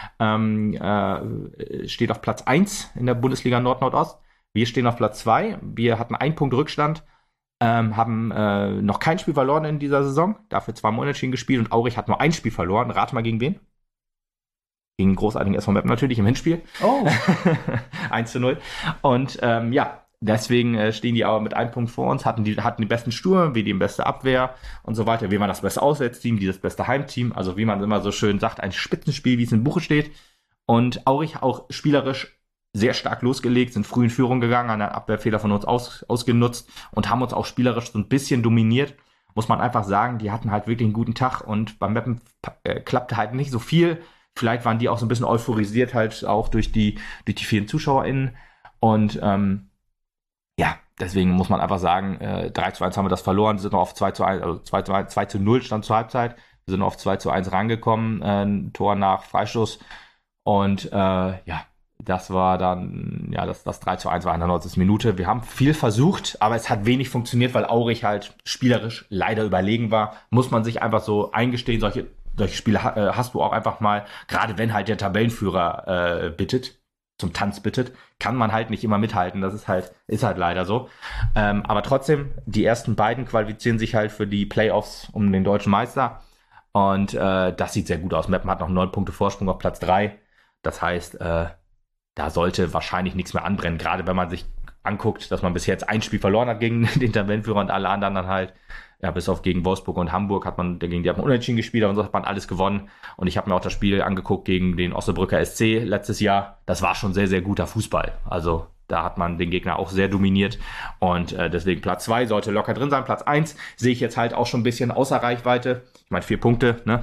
steht auf Platz 1 in der Bundesliga Nord-Nordost. Wir stehen auf Platz 2. Wir hatten 1 Punkt Rückstand, haben noch kein Spiel verloren in dieser Saison, dafür 2 Mal unentschieden gespielt und Aurich hat nur 1 Spiel verloren. Rate mal gegen wen? Gegen den großartigen SV Meppen natürlich im Hinspiel. Oh. 1:0. Und deswegen stehen die aber mit 1 Punkt vor uns, hatten die besten Sturm, wie die beste Abwehr und so weiter. Wir waren das beste Auswärtsteam, die das beste Heimteam. Also wie man immer so schön sagt, ein Spitzenspiel, wie es im Buche steht. Und Aurich auch spielerisch sehr stark losgelegt, sind früh in Führung gegangen, einen Abwehrfehler von uns ausgenutzt und haben uns auch spielerisch so ein bisschen dominiert. Muss man einfach sagen, die hatten halt wirklich einen guten Tag und beim Meppen klappte halt nicht so viel. Vielleicht waren die auch so ein bisschen euphorisiert halt auch durch die vielen ZuschauerInnen. Und deswegen muss man einfach sagen, 3:1 haben wir das verloren, sind noch auf 2:1, also 2:0 stand zur Halbzeit. Wir sind auf 2:1 rangekommen, ein Tor nach Freistoß. Und das war dann, das 3:1 war in der 90. Minute. Wir haben viel versucht, aber es hat wenig funktioniert, weil Aurich halt spielerisch leider überlegen war. Muss man sich einfach so eingestehen, solche Spiele hast du auch einfach mal, gerade wenn halt der Tabellenführer zum Tanz bittet, kann man halt nicht immer mithalten. Das ist halt leider so. Aber trotzdem, die ersten beiden qualifizieren sich halt für die Playoffs um den deutschen Meister. Und das sieht sehr gut aus. Meppen hat noch 9 Punkte Vorsprung auf Platz 3. Das heißt, da sollte wahrscheinlich nichts mehr anbrennen, gerade wenn man sich anguckt, dass man bis jetzt ein Spiel verloren hat gegen den Tabellenführer und alle anderen dann halt, ja, bis auf gegen Wolfsburg und Hamburg gegen die hat man unentschieden gespielt, aber sonst hat man alles gewonnen. Und ich habe mir auch das Spiel angeguckt gegen den Osnabrücker SC letztes Jahr. Das war schon sehr, sehr guter Fußball. Also da hat man den Gegner auch sehr dominiert und deswegen Platz 2 sollte locker drin sein. Platz 1 sehe ich jetzt halt auch schon ein bisschen außer Reichweite. Ich meine 4 Punkte, ne?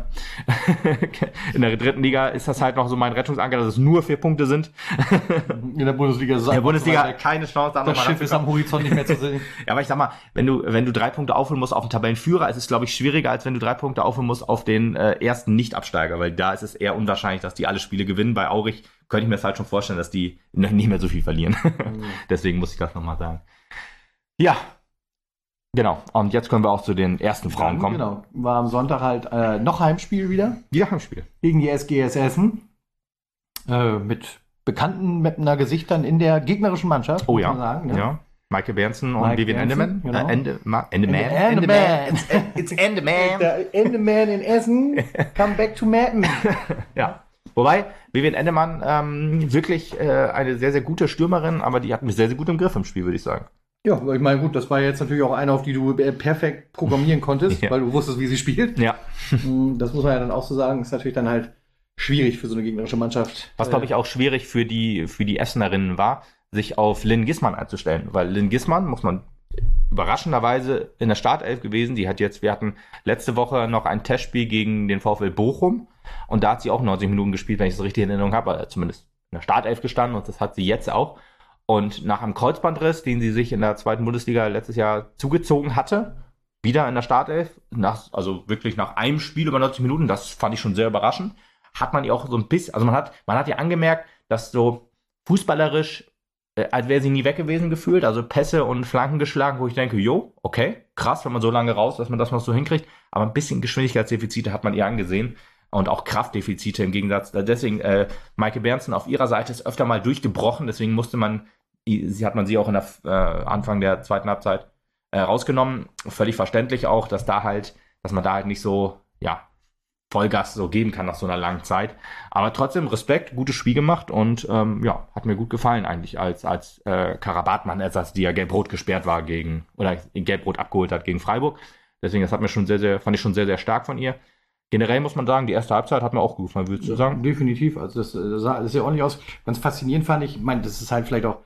In der 3. Liga ist das halt noch so mein Rettungsanker, dass es nur 4 Punkte sind. In der Bundesliga ist es keine Chance. Das Schiff ist am Horizont nicht mehr zu sehen. Ja, aber ich sag mal, wenn du 3 Punkte aufholen musst auf den Tabellenführer, ist es, glaube ich, schwieriger, als wenn du 3 Punkte aufholen musst auf den ersten Nicht-Absteiger, weil da ist es eher unwahrscheinlich, dass die alle Spiele gewinnen. Bei Aurich könnte ich mir das halt schon vorstellen, dass die nicht mehr so viel verlieren. Deswegen muss ich das nochmal sagen. Ja, genau. Und jetzt können wir auch zu den ersten Frauen kommen. Genau. War am Sonntag halt noch Heimspiel wieder. Ja, Heimspiel. Gegen die SGS Essen. Mit bekannten Mappener Gesichtern in der gegnerischen Mannschaft. Oh ja. Muss man sagen, ne? Ja. Michael Bernsen und Vivian Endemann. Genau. Endemann. It's Endemann. Der Endemann in Essen. Come back to Mappen. Ja. Wobei, Vivian Endemann wirklich eine sehr, sehr gute Stürmerin, aber die hat mich sehr, sehr gut im Griff im Spiel, würde ich sagen. Ja, ich meine, gut, das war jetzt natürlich auch eine, auf die du perfekt programmieren konntest, Ja. weil du wusstest, wie sie spielt. Ja. Das muss man ja dann auch so sagen, ist natürlich dann halt schwierig für so eine gegnerische Mannschaft. Was, glaube ich, auch schwierig für die Essenerinnen war, sich auf Lynn Gissmann einzustellen. Weil Lynn Gissmann, muss man überraschenderweise in der Startelf gewesen. Wir hatten letzte Woche noch ein Testspiel gegen den VfL Bochum und da hat sie auch 90 Minuten gespielt, wenn ich es richtig in Erinnerung habe, zumindest in der Startelf gestanden und das hat sie jetzt auch. Und nach einem Kreuzbandriss, den sie sich in der 2. Bundesliga letztes Jahr zugezogen hatte, wieder in der Startelf, also wirklich nach einem Spiel über 90 Minuten, das fand ich schon sehr überraschend, hat man ihr auch so ein bisschen, also man hat ihr angemerkt, dass so fußballerisch, als wäre sie nie weg gewesen gefühlt, also Pässe und Flanken geschlagen, wo ich denke, jo, okay, krass, wenn man so lange raus, dass man das noch so hinkriegt, aber ein bisschen Geschwindigkeitsdefizite hat man ihr angesehen und auch Kraftdefizite im Gegensatz, deswegen Maike Bernsen auf ihrer Seite ist öfter mal durchgebrochen, deswegen hat man sie auch in der Anfang der 2. Halbzeit rausgenommen, völlig verständlich auch, dass man da halt nicht so, ja, Vollgas so geben kann nach so einer langen Zeit. Aber trotzdem Respekt, gutes Spiel gemacht und hat mir gut gefallen eigentlich als Karabatmann-Ersatz, die ja gelb-rot gesperrt war gelb-rot abgeholt hat gegen Freiburg. Deswegen, das fand ich schon sehr, sehr stark von ihr. Generell muss man sagen, die erste Halbzeit hat mir auch gut gefallen, würdest du sagen? Definitiv. Also das sah alles sehr ordentlich aus. Ganz faszinierend fand ich meine, das ist halt vielleicht auch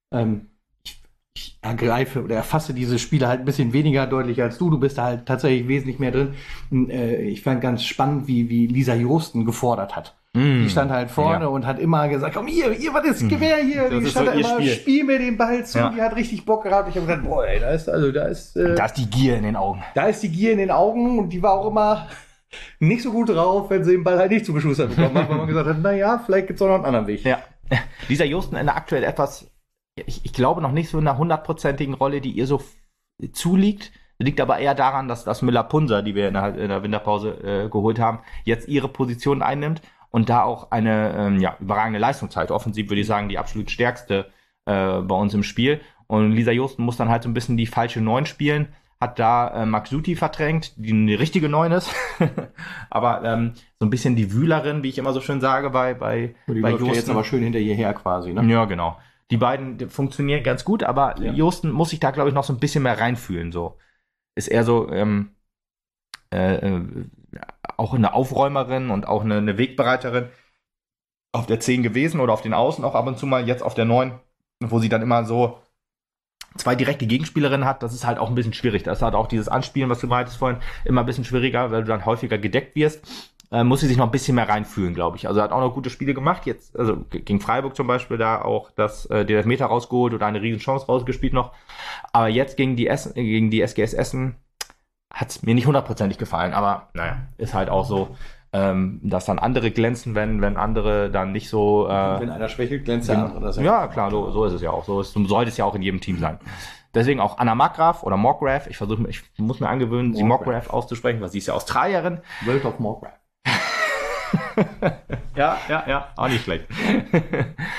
ich ergreife oder erfasse diese Spiele halt ein bisschen weniger deutlich als du. Du bist da halt tatsächlich wesentlich mehr drin. Ich fand ganz spannend, wie Lisa Josten gefordert hat. Die stand halt vorne und hat immer gesagt, komm hier, was ist, Gewehr hier. Die stand da immer, spiel mir den Ball zu. Ja. Die hat richtig Bock gehabt. Ich habe gedacht, boah, ey, da ist die Gier in den Augen. Da ist die Gier in den Augen und die war auch immer nicht so gut drauf, wenn sie den Ball halt nicht zugeschustert bekommen hat, weil man gesagt hat, naja, vielleicht gibt's auch noch einen anderen Weg. Ja. Lisa Josten in der aktuell etwas, ich glaube noch nicht so in einer 100%igen Rolle, die ihr so zuliegt. Liegt aber eher daran, dass Müller-Punser, die wir in der Winterpause geholt haben, jetzt ihre Position einnimmt und da auch eine überragende Leistung zeigt. Offensiv würde ich sagen, die absolut stärkste bei uns im Spiel. Und Lisa Josten muss dann halt so ein bisschen die falsche 9 spielen, hat da Max Suti verdrängt, die eine richtige 9 ist. Aber so ein bisschen die Wühlerin, wie ich immer so schön sage, bei Josten. Jetzt aber schön hinter ihr her quasi, ne? Ja, genau. Die beiden funktionieren ganz gut, aber Josten muss sich da, glaube ich, noch so ein bisschen mehr reinfühlen. So. Ist eher so auch eine Aufräumerin und auch eine Wegbereiterin auf der 10 gewesen oder auf den Außen auch ab und zu mal, jetzt auf der 9, wo sie dann immer so 2 direkte Gegenspielerinnen hat. Das ist halt auch ein bisschen schwierig. Das ist halt auch dieses Anspielen, was du meintest vorhin, immer ein bisschen schwieriger, weil du dann häufiger gedeckt wirst. Muss sie sich noch ein bisschen mehr reinfühlen, glaube ich. Also er hat auch noch gute Spiele gemacht. Jetzt, also gegen Freiburg zum Beispiel, da auch den Elfmeter rausgeholt oder eine riesen Chance rausgespielt noch. Aber jetzt gegen die SGS Essen hat es mir nicht 100%ig gefallen. Aber naja, ist halt auch so, dass dann andere glänzen, wenn andere dann nicht so... wenn einer schwächelt, glänzt der andere. Ja, klar, so ist es ja auch. So sollte es ja auch in jedem Team sein. Deswegen auch Anna Markgraf oder Markgraf. Ich muss mir angewöhnen, sie Markgraf auszusprechen, weil sie ist ja Australierin. World of Markgraf. ja, auch nicht schlecht.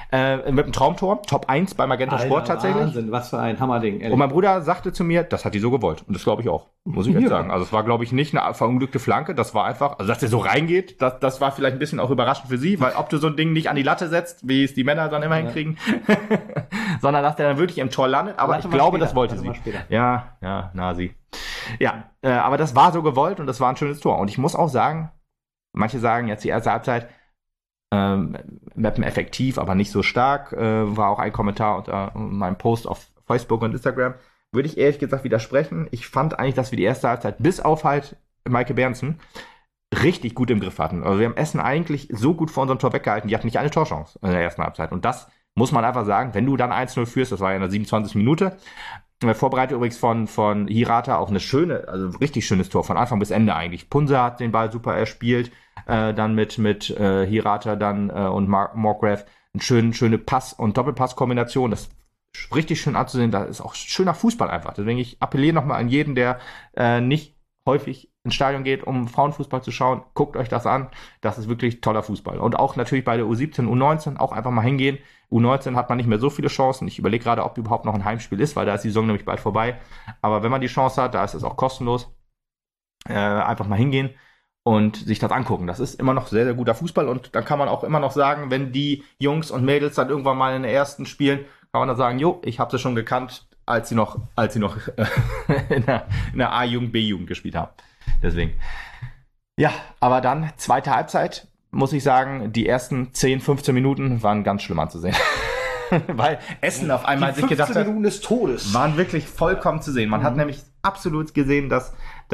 Mit dem Traumtor, Top 1 bei Magenta Sport tatsächlich. Wahnsinn, was für ein Hammerding. Ehrlich. Und mein Bruder sagte zu mir, das hat die so gewollt. Und das glaube ich auch, muss ich jetzt sagen. Also es war, glaube ich, nicht eine verunglückte Flanke, das war einfach, also dass der so reingeht, das war vielleicht ein bisschen auch überraschend für sie, weil ob du so ein Ding nicht an die Latte setzt, wie es die Männer dann immer hinkriegen, sondern dass der dann wirklich im Tor landet. Aber ich glaube, das wollte sie. Ja, Nasi. Ja, aber das war so gewollt und das war ein schönes Tor. Und ich muss auch sagen, manche sagen jetzt die erste Halbzeit, Meppen effektiv, aber nicht so stark, war auch ein Kommentar unter meinem Post auf Facebook und Instagram. Würde ich ehrlich gesagt widersprechen. Ich fand eigentlich, dass wir die erste Halbzeit bis auf halt Maike Berndsen richtig gut im Griff hatten. Also wir haben Essen eigentlich so gut vor unserem Tor weggehalten, die hatten nicht eine Torchance in der ersten Halbzeit. Und das muss man einfach sagen, wenn du dann 1-0 führst, das war ja in der 27. Minute, vorbereitet übrigens von Hirata auch eine schöne, also richtig schönes Tor, von Anfang bis Ende eigentlich. Punse hat den Ball super erspielt, dann mit Hirata dann und Markgraf eine schöne Pass- und Doppelpass-Kombination, das ist richtig schön anzusehen, das ist auch schöner Fußball einfach. Deswegen, ich appelliere nochmal an jeden, der nicht häufig ins Stadion geht, um Frauenfußball zu schauen, guckt euch das an, das ist wirklich toller Fußball. Und auch natürlich bei der U17, U19 auch einfach mal hingehen. U19 hat man nicht mehr so viele Chancen. Ich überlege gerade, ob überhaupt noch ein Heimspiel ist, weil da ist die Saison nämlich bald vorbei. Aber wenn man die Chance hat, da ist es auch kostenlos. Einfach mal hingehen und sich das angucken. Das ist immer noch sehr, sehr guter Fußball und dann kann man auch immer noch sagen, wenn die Jungs und Mädels dann irgendwann mal in der ersten spielen, kann man dann sagen, jo, ich habe sie schon gekannt, als sie noch in der A-Jugend, B-Jugend gespielt haben. Deswegen. Ja, aber dann, zweite Halbzeit, muss ich sagen, die ersten 10, 15 Minuten waren ganz schlimm anzusehen. Weil Essen auf einmal sich gedacht hat, 15 Minuten des Todes waren wirklich vollkommen zu sehen. Man hat nämlich absolut gesehen, dass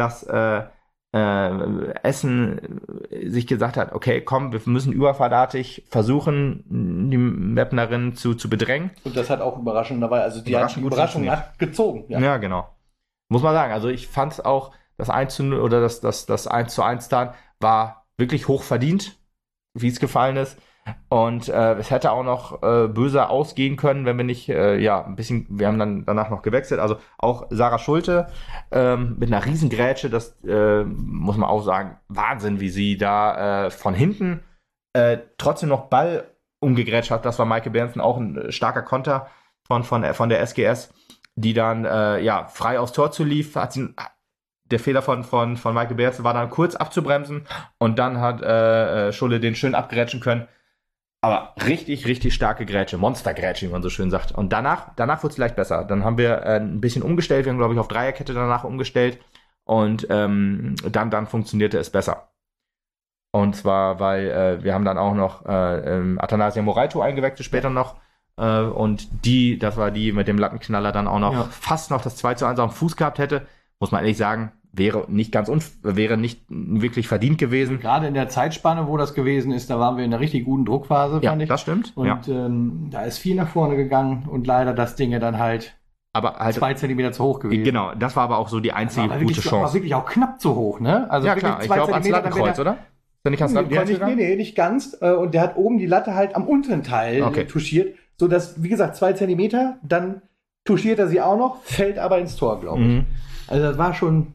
Essen sich gesagt hat, okay, komm, wir müssen überfallartig versuchen, die Meppnerinnen zu bedrängen. Und das hat auch überraschend dabei, also die Überraschung hat gezogen. Ja, genau. Muss man sagen, also ich fand es auch, das 1-0 oder das 1-1 dann war wirklich hoch verdient, wie es gefallen ist. Und es hätte auch noch böser ausgehen können, wenn wir nicht, ein bisschen, wir haben dann danach noch gewechselt, also auch Sarah Schulte mit einer Riesengrätsche, das muss man auch sagen, Wahnsinn, wie sie da von hinten trotzdem noch Ball umgegrätscht hat. Das war Maike Berndsen, auch ein starker Konter von der SGS, die dann frei aufs Tor zu lief, der Fehler von Maike Berndsen war dann kurz abzubremsen und dann hat Schulle den schön abgrätschen können. Aber richtig, richtig starke Grätsche, Monstergrätsche, wie man so schön sagt. Und danach wurde es leicht besser. Dann haben wir ein bisschen umgestellt. Wir haben, glaube ich, auf Dreierkette danach umgestellt. Und dann funktionierte es besser. Und zwar, weil wir haben dann auch noch Athanasia Moraito eingewechselt später noch. Und das war die mit dem Lattenknaller dann auch noch fast noch das 2-1 am Fuß gehabt hätte. Muss man ehrlich sagen, wäre nicht wirklich verdient gewesen. Gerade in der Zeitspanne, wo das gewesen ist, da waren wir in einer richtig guten Druckphase, fand ich. Ja, das stimmt. Und da ist viel nach vorne gegangen und leider das Ding dann halt 2 Zentimeter zu hoch gewesen. Genau, das war aber auch so die einzige gute Chance. Das war wirklich auch knapp zu hoch, ne? Also ja, klar, ich glaube ans Lattenkreuz, oder? Ist der nicht ans Lattenkreuz gegangen? Nee, nicht ganz. Und der hat oben die Latte halt am unteren Teil touchiert, sodass, wie gesagt, 2 Zentimeter, dann touchiert er sie auch noch, fällt aber ins Tor, glaube ich. Also das war schon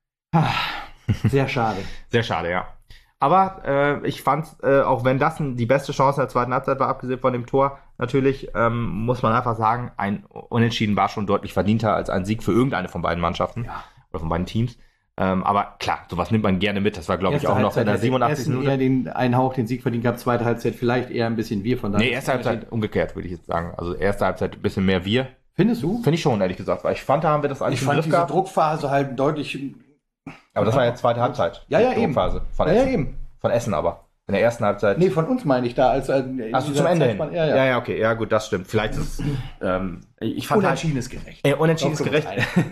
sehr schade. Sehr schade, ja. Aber ich fand, auch wenn das die beste Chance in der zweiten Halbzeit war, abgesehen von dem Tor, natürlich muss man einfach sagen, ein Unentschieden war schon deutlich verdienter als ein Sieg für irgendeine von beiden Mannschaften oder von beiden Teams. Aber klar, sowas nimmt man gerne mit. Das war, glaube ich, auch noch in der 87. Minute. Eher einen Hauch den Sieg verdient gehabt, zweite Halbzeit vielleicht eher ein bisschen wir von da. Nee, erste Halbzeit umgekehrt, würde ich jetzt sagen. Also erste Halbzeit ein bisschen mehr wir. Findest du? Finde ich schon, ehrlich gesagt. Weil ich fand, da haben wir das eigentlich im Griff gehabt. Ich fand diese Druckphase halt deutlich... Aber das war ja zweite Halbzeit. Ja, eben. Druckphase von Essen. Ja, eben. Von Essen aber. In der ersten Halbzeit. Nee, von uns meine ich da. Achso, zum Ende hin. Ja, okay. Ja, gut, das stimmt. Vielleicht ist es... Unentschieden ist gerecht. Unentschieden ist gerecht.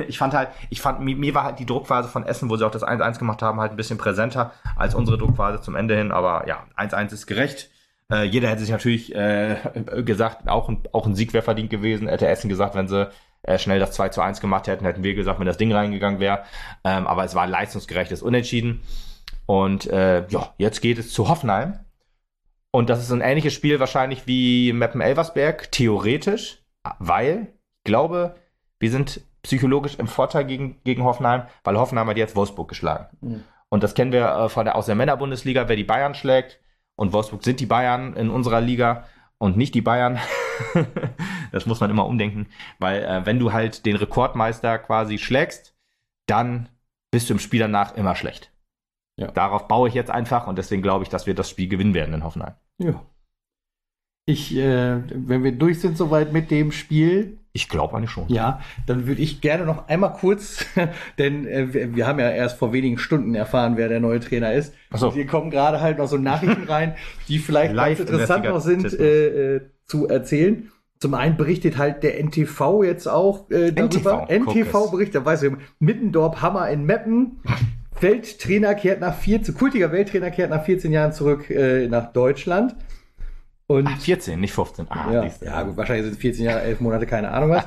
Mir war halt die Druckphase von Essen, wo sie auch das 1-1 gemacht haben, halt ein bisschen präsenter als unsere Druckphase zum Ende hin. Aber ja, 1-1 ist gerecht. Jeder hätte sich natürlich gesagt, auch ein Sieg wäre verdient gewesen. Hätte Essen gesagt, wenn sie schnell das 2-1 gemacht hätten wir gesagt, wenn das Ding reingegangen wäre. Aber es war ein leistungsgerechtes Unentschieden. Und jetzt geht es zu Hoffenheim. Und das ist ein ähnliches Spiel wahrscheinlich wie Meppen-Elversberg, theoretisch, weil ich glaube, wir sind psychologisch im Vorteil gegen Hoffenheim, weil Hoffenheim hat jetzt Wolfsburg geschlagen. Und das kennen wir aus der Männerbundesliga, wer die Bayern schlägt. Und Wolfsburg sind die Bayern in unserer Liga. und nicht die Bayern. Das muss man immer umdenken, weil wenn du halt den Rekordmeister quasi schlägst, dann bist du im Spiel danach immer schlecht. Ja. Darauf baue ich jetzt einfach und deswegen glaube ich, dass wir das Spiel gewinnen werden in Hoffenheim. Ja. Wenn wir durch sind soweit mit dem Spiel. Ich glaube eigentlich schon. Ja, dann würde ich gerne noch einmal kurz, denn wir haben ja erst vor wenigen Stunden erfahren, wer der neue Trainer ist. So. Hier kommen gerade halt noch so Nachrichten rein, die vielleicht ganz interessant noch sind zu erzählen. Zum einen berichtet halt der NTV jetzt auch darüber. NTV berichtet, da weiß ich, Mittendorp Hammer in Meppen. Kultiger Welttrainer kehrt nach 14 Jahren zurück nach Deutschland. Und 14, nicht 15. Ja, gut, wahrscheinlich sind es 14 Jahre, 11 Monate, keine Ahnung was.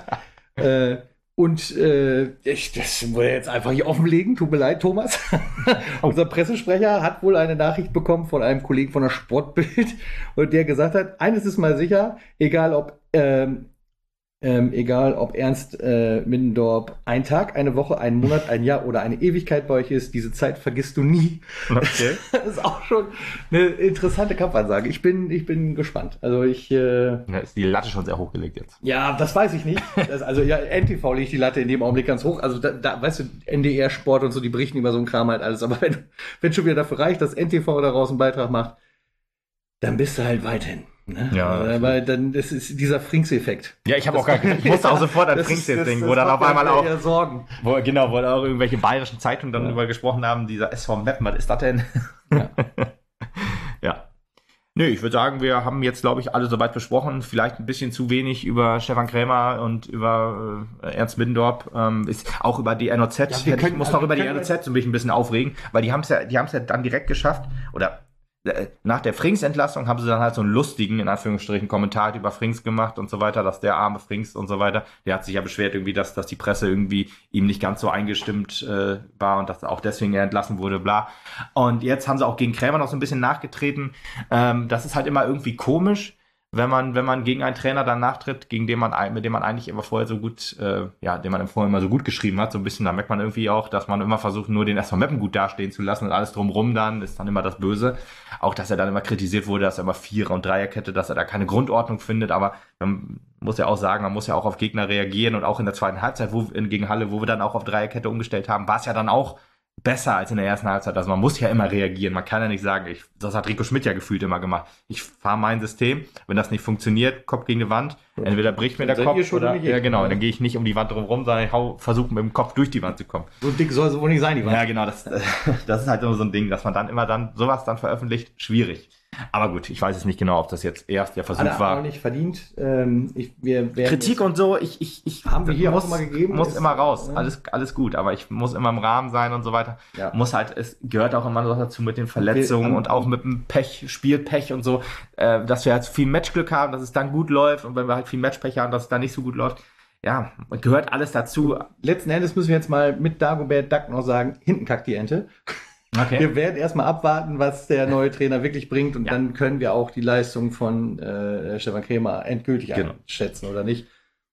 Das wollen wir jetzt einfach hier offenlegen. Tut mir leid, Thomas. Unser Pressesprecher hat wohl eine Nachricht bekommen von einem Kollegen von der Sportbild und der gesagt hat, eines ist mal sicher, egal ob Ernst Middendorp ein Tag, eine Woche, einen Monat, ein Jahr oder eine Ewigkeit bei euch ist, diese Zeit vergisst du nie. Okay. Das ist auch schon eine interessante Kampfansage. Ich bin gespannt. Also da ist die Latte schon sehr hochgelegt jetzt. Ja, das weiß ich nicht. NTV legt die Latte in dem Augenblick ganz hoch. Also da weißt du, NDR Sport und so, die berichten über so einen Kram halt alles. Aber wenn schon wieder dafür reicht, dass NTV daraus einen Beitrag macht, dann bist du halt weiterhin. Ne? Ja, aber dann das ist dieser Frings-Effekt. Ja, ich musste auch sofort an Frings jetzt denken, wo dann auf einmal auch wo auch irgendwelche bayerischen Zeitungen dann darüber gesprochen haben, dieser SV Meppen, was ist das denn? Ja. Ja. Nö, ich würde sagen, wir haben jetzt, glaube ich, alle soweit besprochen. Vielleicht ein bisschen zu wenig über Stefan Krämer und über Ernst Middendorp, ist auch über die NOZ. Ja, ich muss noch über die NOZ so ein bisschen aufregen, weil die haben es ja dann direkt geschafft, oder nach der Frings-Entlassung haben sie dann halt so einen lustigen, in Anführungsstrichen, Kommentar über Frings gemacht und so weiter, dass der arme Frings und so weiter, der hat sich ja beschwert irgendwie, dass die Presse irgendwie ihm nicht ganz so eingestimmt war und dass auch deswegen er entlassen wurde, bla. Und jetzt haben sie auch gegen Krämer noch so ein bisschen nachgetreten. Das ist halt immer irgendwie komisch, wenn man gegen einen Trainer dann nachtritt, mit dem man eigentlich immer vorher so gut, den man vorher immer so gut geschrieben hat, so ein bisschen, da merkt man irgendwie auch, dass man immer versucht, nur den SV Meppen gut dastehen zu lassen und alles drumrum dann ist dann immer das Böse. Auch, dass er dann immer kritisiert wurde, dass er immer Vierer- und Dreierkette, dass er da keine Grundordnung findet, aber man muss ja auch sagen, man muss ja auch auf Gegner reagieren und auch in der zweiten Halbzeit, gegen Halle, wo wir dann auch auf Dreierkette umgestellt haben, war es ja dann auch besser als in der ersten Halbzeit. Also man muss ja immer reagieren. Man kann ja nicht sagen, das hat Rico Schmidt ja gefühlt immer gemacht. Ich fahre mein System, wenn das nicht funktioniert, Kopf gegen die Wand, entweder bricht mir der Kopf oder ja genau, dann gehe ich nicht um die Wand drumherum, sondern ich versuche mit dem Kopf durch die Wand zu kommen. So dick soll es wohl nicht sein, die Wand. Ja genau, das ist halt so ein Ding, dass man dann immer sowas dann veröffentlicht, schwierig. Aber gut, ich weiß jetzt nicht genau, ob das jetzt erst der Versuch war. Auch nicht verdient. Kritik und so, ich haben wir hier auch mal gegeben. Muss immer raus, alles gut, aber ich muss immer im Rahmen sein und so weiter. Ja. Es gehört auch immer noch dazu mit den Verletzungen und auch mit dem Spielpech und so, dass wir halt viel Matchglück haben, dass es dann gut läuft und wenn wir halt viel Matchpech haben, dass es dann nicht so gut läuft. Ja, gehört alles dazu. Letzten Endes müssen wir jetzt mal mit Dagobert Duck noch sagen, hinten kackt die Ente. Okay. Wir werden erstmal abwarten, was der neue Trainer wirklich bringt und dann können wir auch die Leistung von Stefan Krämer endgültig einschätzen oder nicht.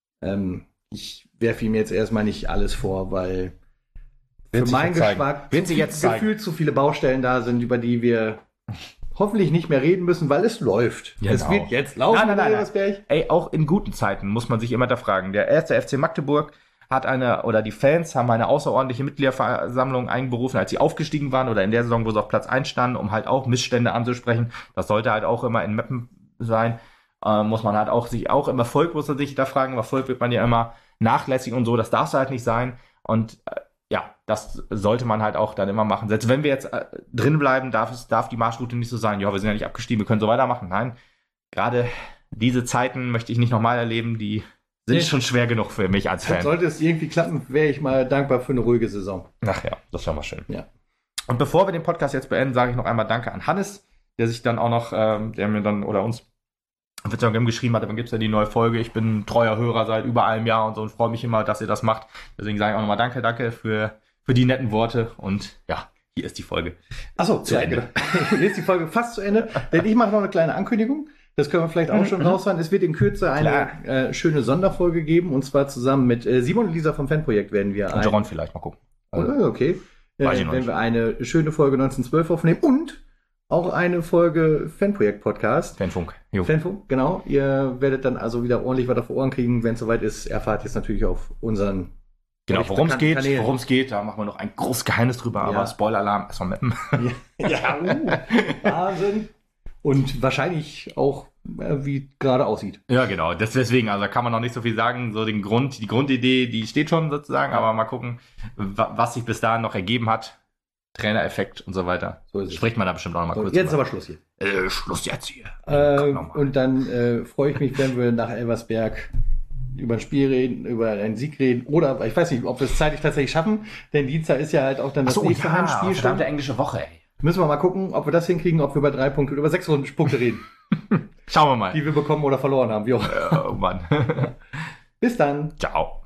Ich werfe ihm jetzt erstmal nicht alles vor, weil für meinen Geschmack gefühlt zu viele Baustellen da sind, über die wir hoffentlich nicht mehr reden müssen, weil es läuft. Genau. Es wird jetzt laufen. Nein. Ey, auch in guten Zeiten muss man sich immer da fragen. Der erste FC Magdeburg die Fans haben eine außerordentliche Mitgliederversammlung einberufen, als sie aufgestiegen waren oder in der Saison, wo sie auf Platz 1 standen, um halt auch Missstände anzusprechen. Das sollte halt auch immer in Meppen sein. Muss man halt auch sich auch im Erfolg, muss man sich da fragen. Im Erfolg wird man ja immer nachlässig und so. Das darf halt nicht sein. Und das sollte man halt auch dann immer machen. Selbst wenn wir jetzt drin bleiben, darf die Marschroute nicht so sein. Ja, wir sind ja nicht abgestiegen, wir können so weitermachen. Nein, gerade diese Zeiten möchte ich nicht nochmal erleben, die sind schon schwer genug für mich als Fan. Sollte es irgendwie klappen, wäre ich mal dankbar für eine ruhige Saison. Ach ja, das wäre mal schön. Ja. Und bevor wir den Podcast jetzt beenden, sage ich noch einmal Danke an Hannes, der sich dann auch noch, der mir dann oder uns auf Instagram geschrieben hat, dann gibt es ja die neue Folge. Ich bin ein treuer Hörer seit über einem Jahr und so und freue mich immer, dass ihr das macht. Deswegen sage ich auch nochmal Danke für die netten Worte und ja, hier ist die Folge. Achso, zu Ende. Hier ist die Folge fast zu Ende, denn ich mache noch eine kleine Ankündigung. Das können wir vielleicht auch schon rausfahren. Es wird in Kürze eine schöne Sonderfolge geben und zwar zusammen mit Simon und Lisa vom Fanprojekt werden wir und Jaron vielleicht mal gucken. Okay. Werden wir eine schöne Folge 1912 aufnehmen und auch eine Folge Fanprojekt-Podcast. Fanfunk. Fanfunk, genau. Ihr werdet dann also wieder ordentlich was auf Ohren kriegen. Wenn es soweit ist, erfahrt ihr es natürlich auf unseren worum es geht, da machen wir noch ein großes Geheimnis drüber, aber Spoiler-Alarm, erstmal mappen. Wahnsinn. Und wahrscheinlich auch, wie gerade aussieht. Ja, genau. Deswegen, also kann man noch nicht so viel sagen. So die Grundidee, die steht schon sozusagen, aber mal gucken, was sich bis dahin noch ergeben hat. Trainereffekt und so weiter. So ist es. Spricht man da bestimmt auch noch mal kurz. Jetzt aber Schluss hier. Schluss jetzt hier. Und dann freue ich mich, wenn wir nach Elversberg über ein Spiel reden, über einen Sieg reden oder ich weiß nicht, ob wir es zeitlich tatsächlich schaffen, denn Dienstag ist ja halt auch dann das nächste Heimspiel. Verdammte englische Woche, ey. Müssen wir mal gucken, ob wir das hinkriegen, ob wir über 3 Punkte oder über 6 Punkte reden. Schauen wir mal. Die wir bekommen oder verloren haben, wie auch. Oh Mann. Bis dann. Ciao.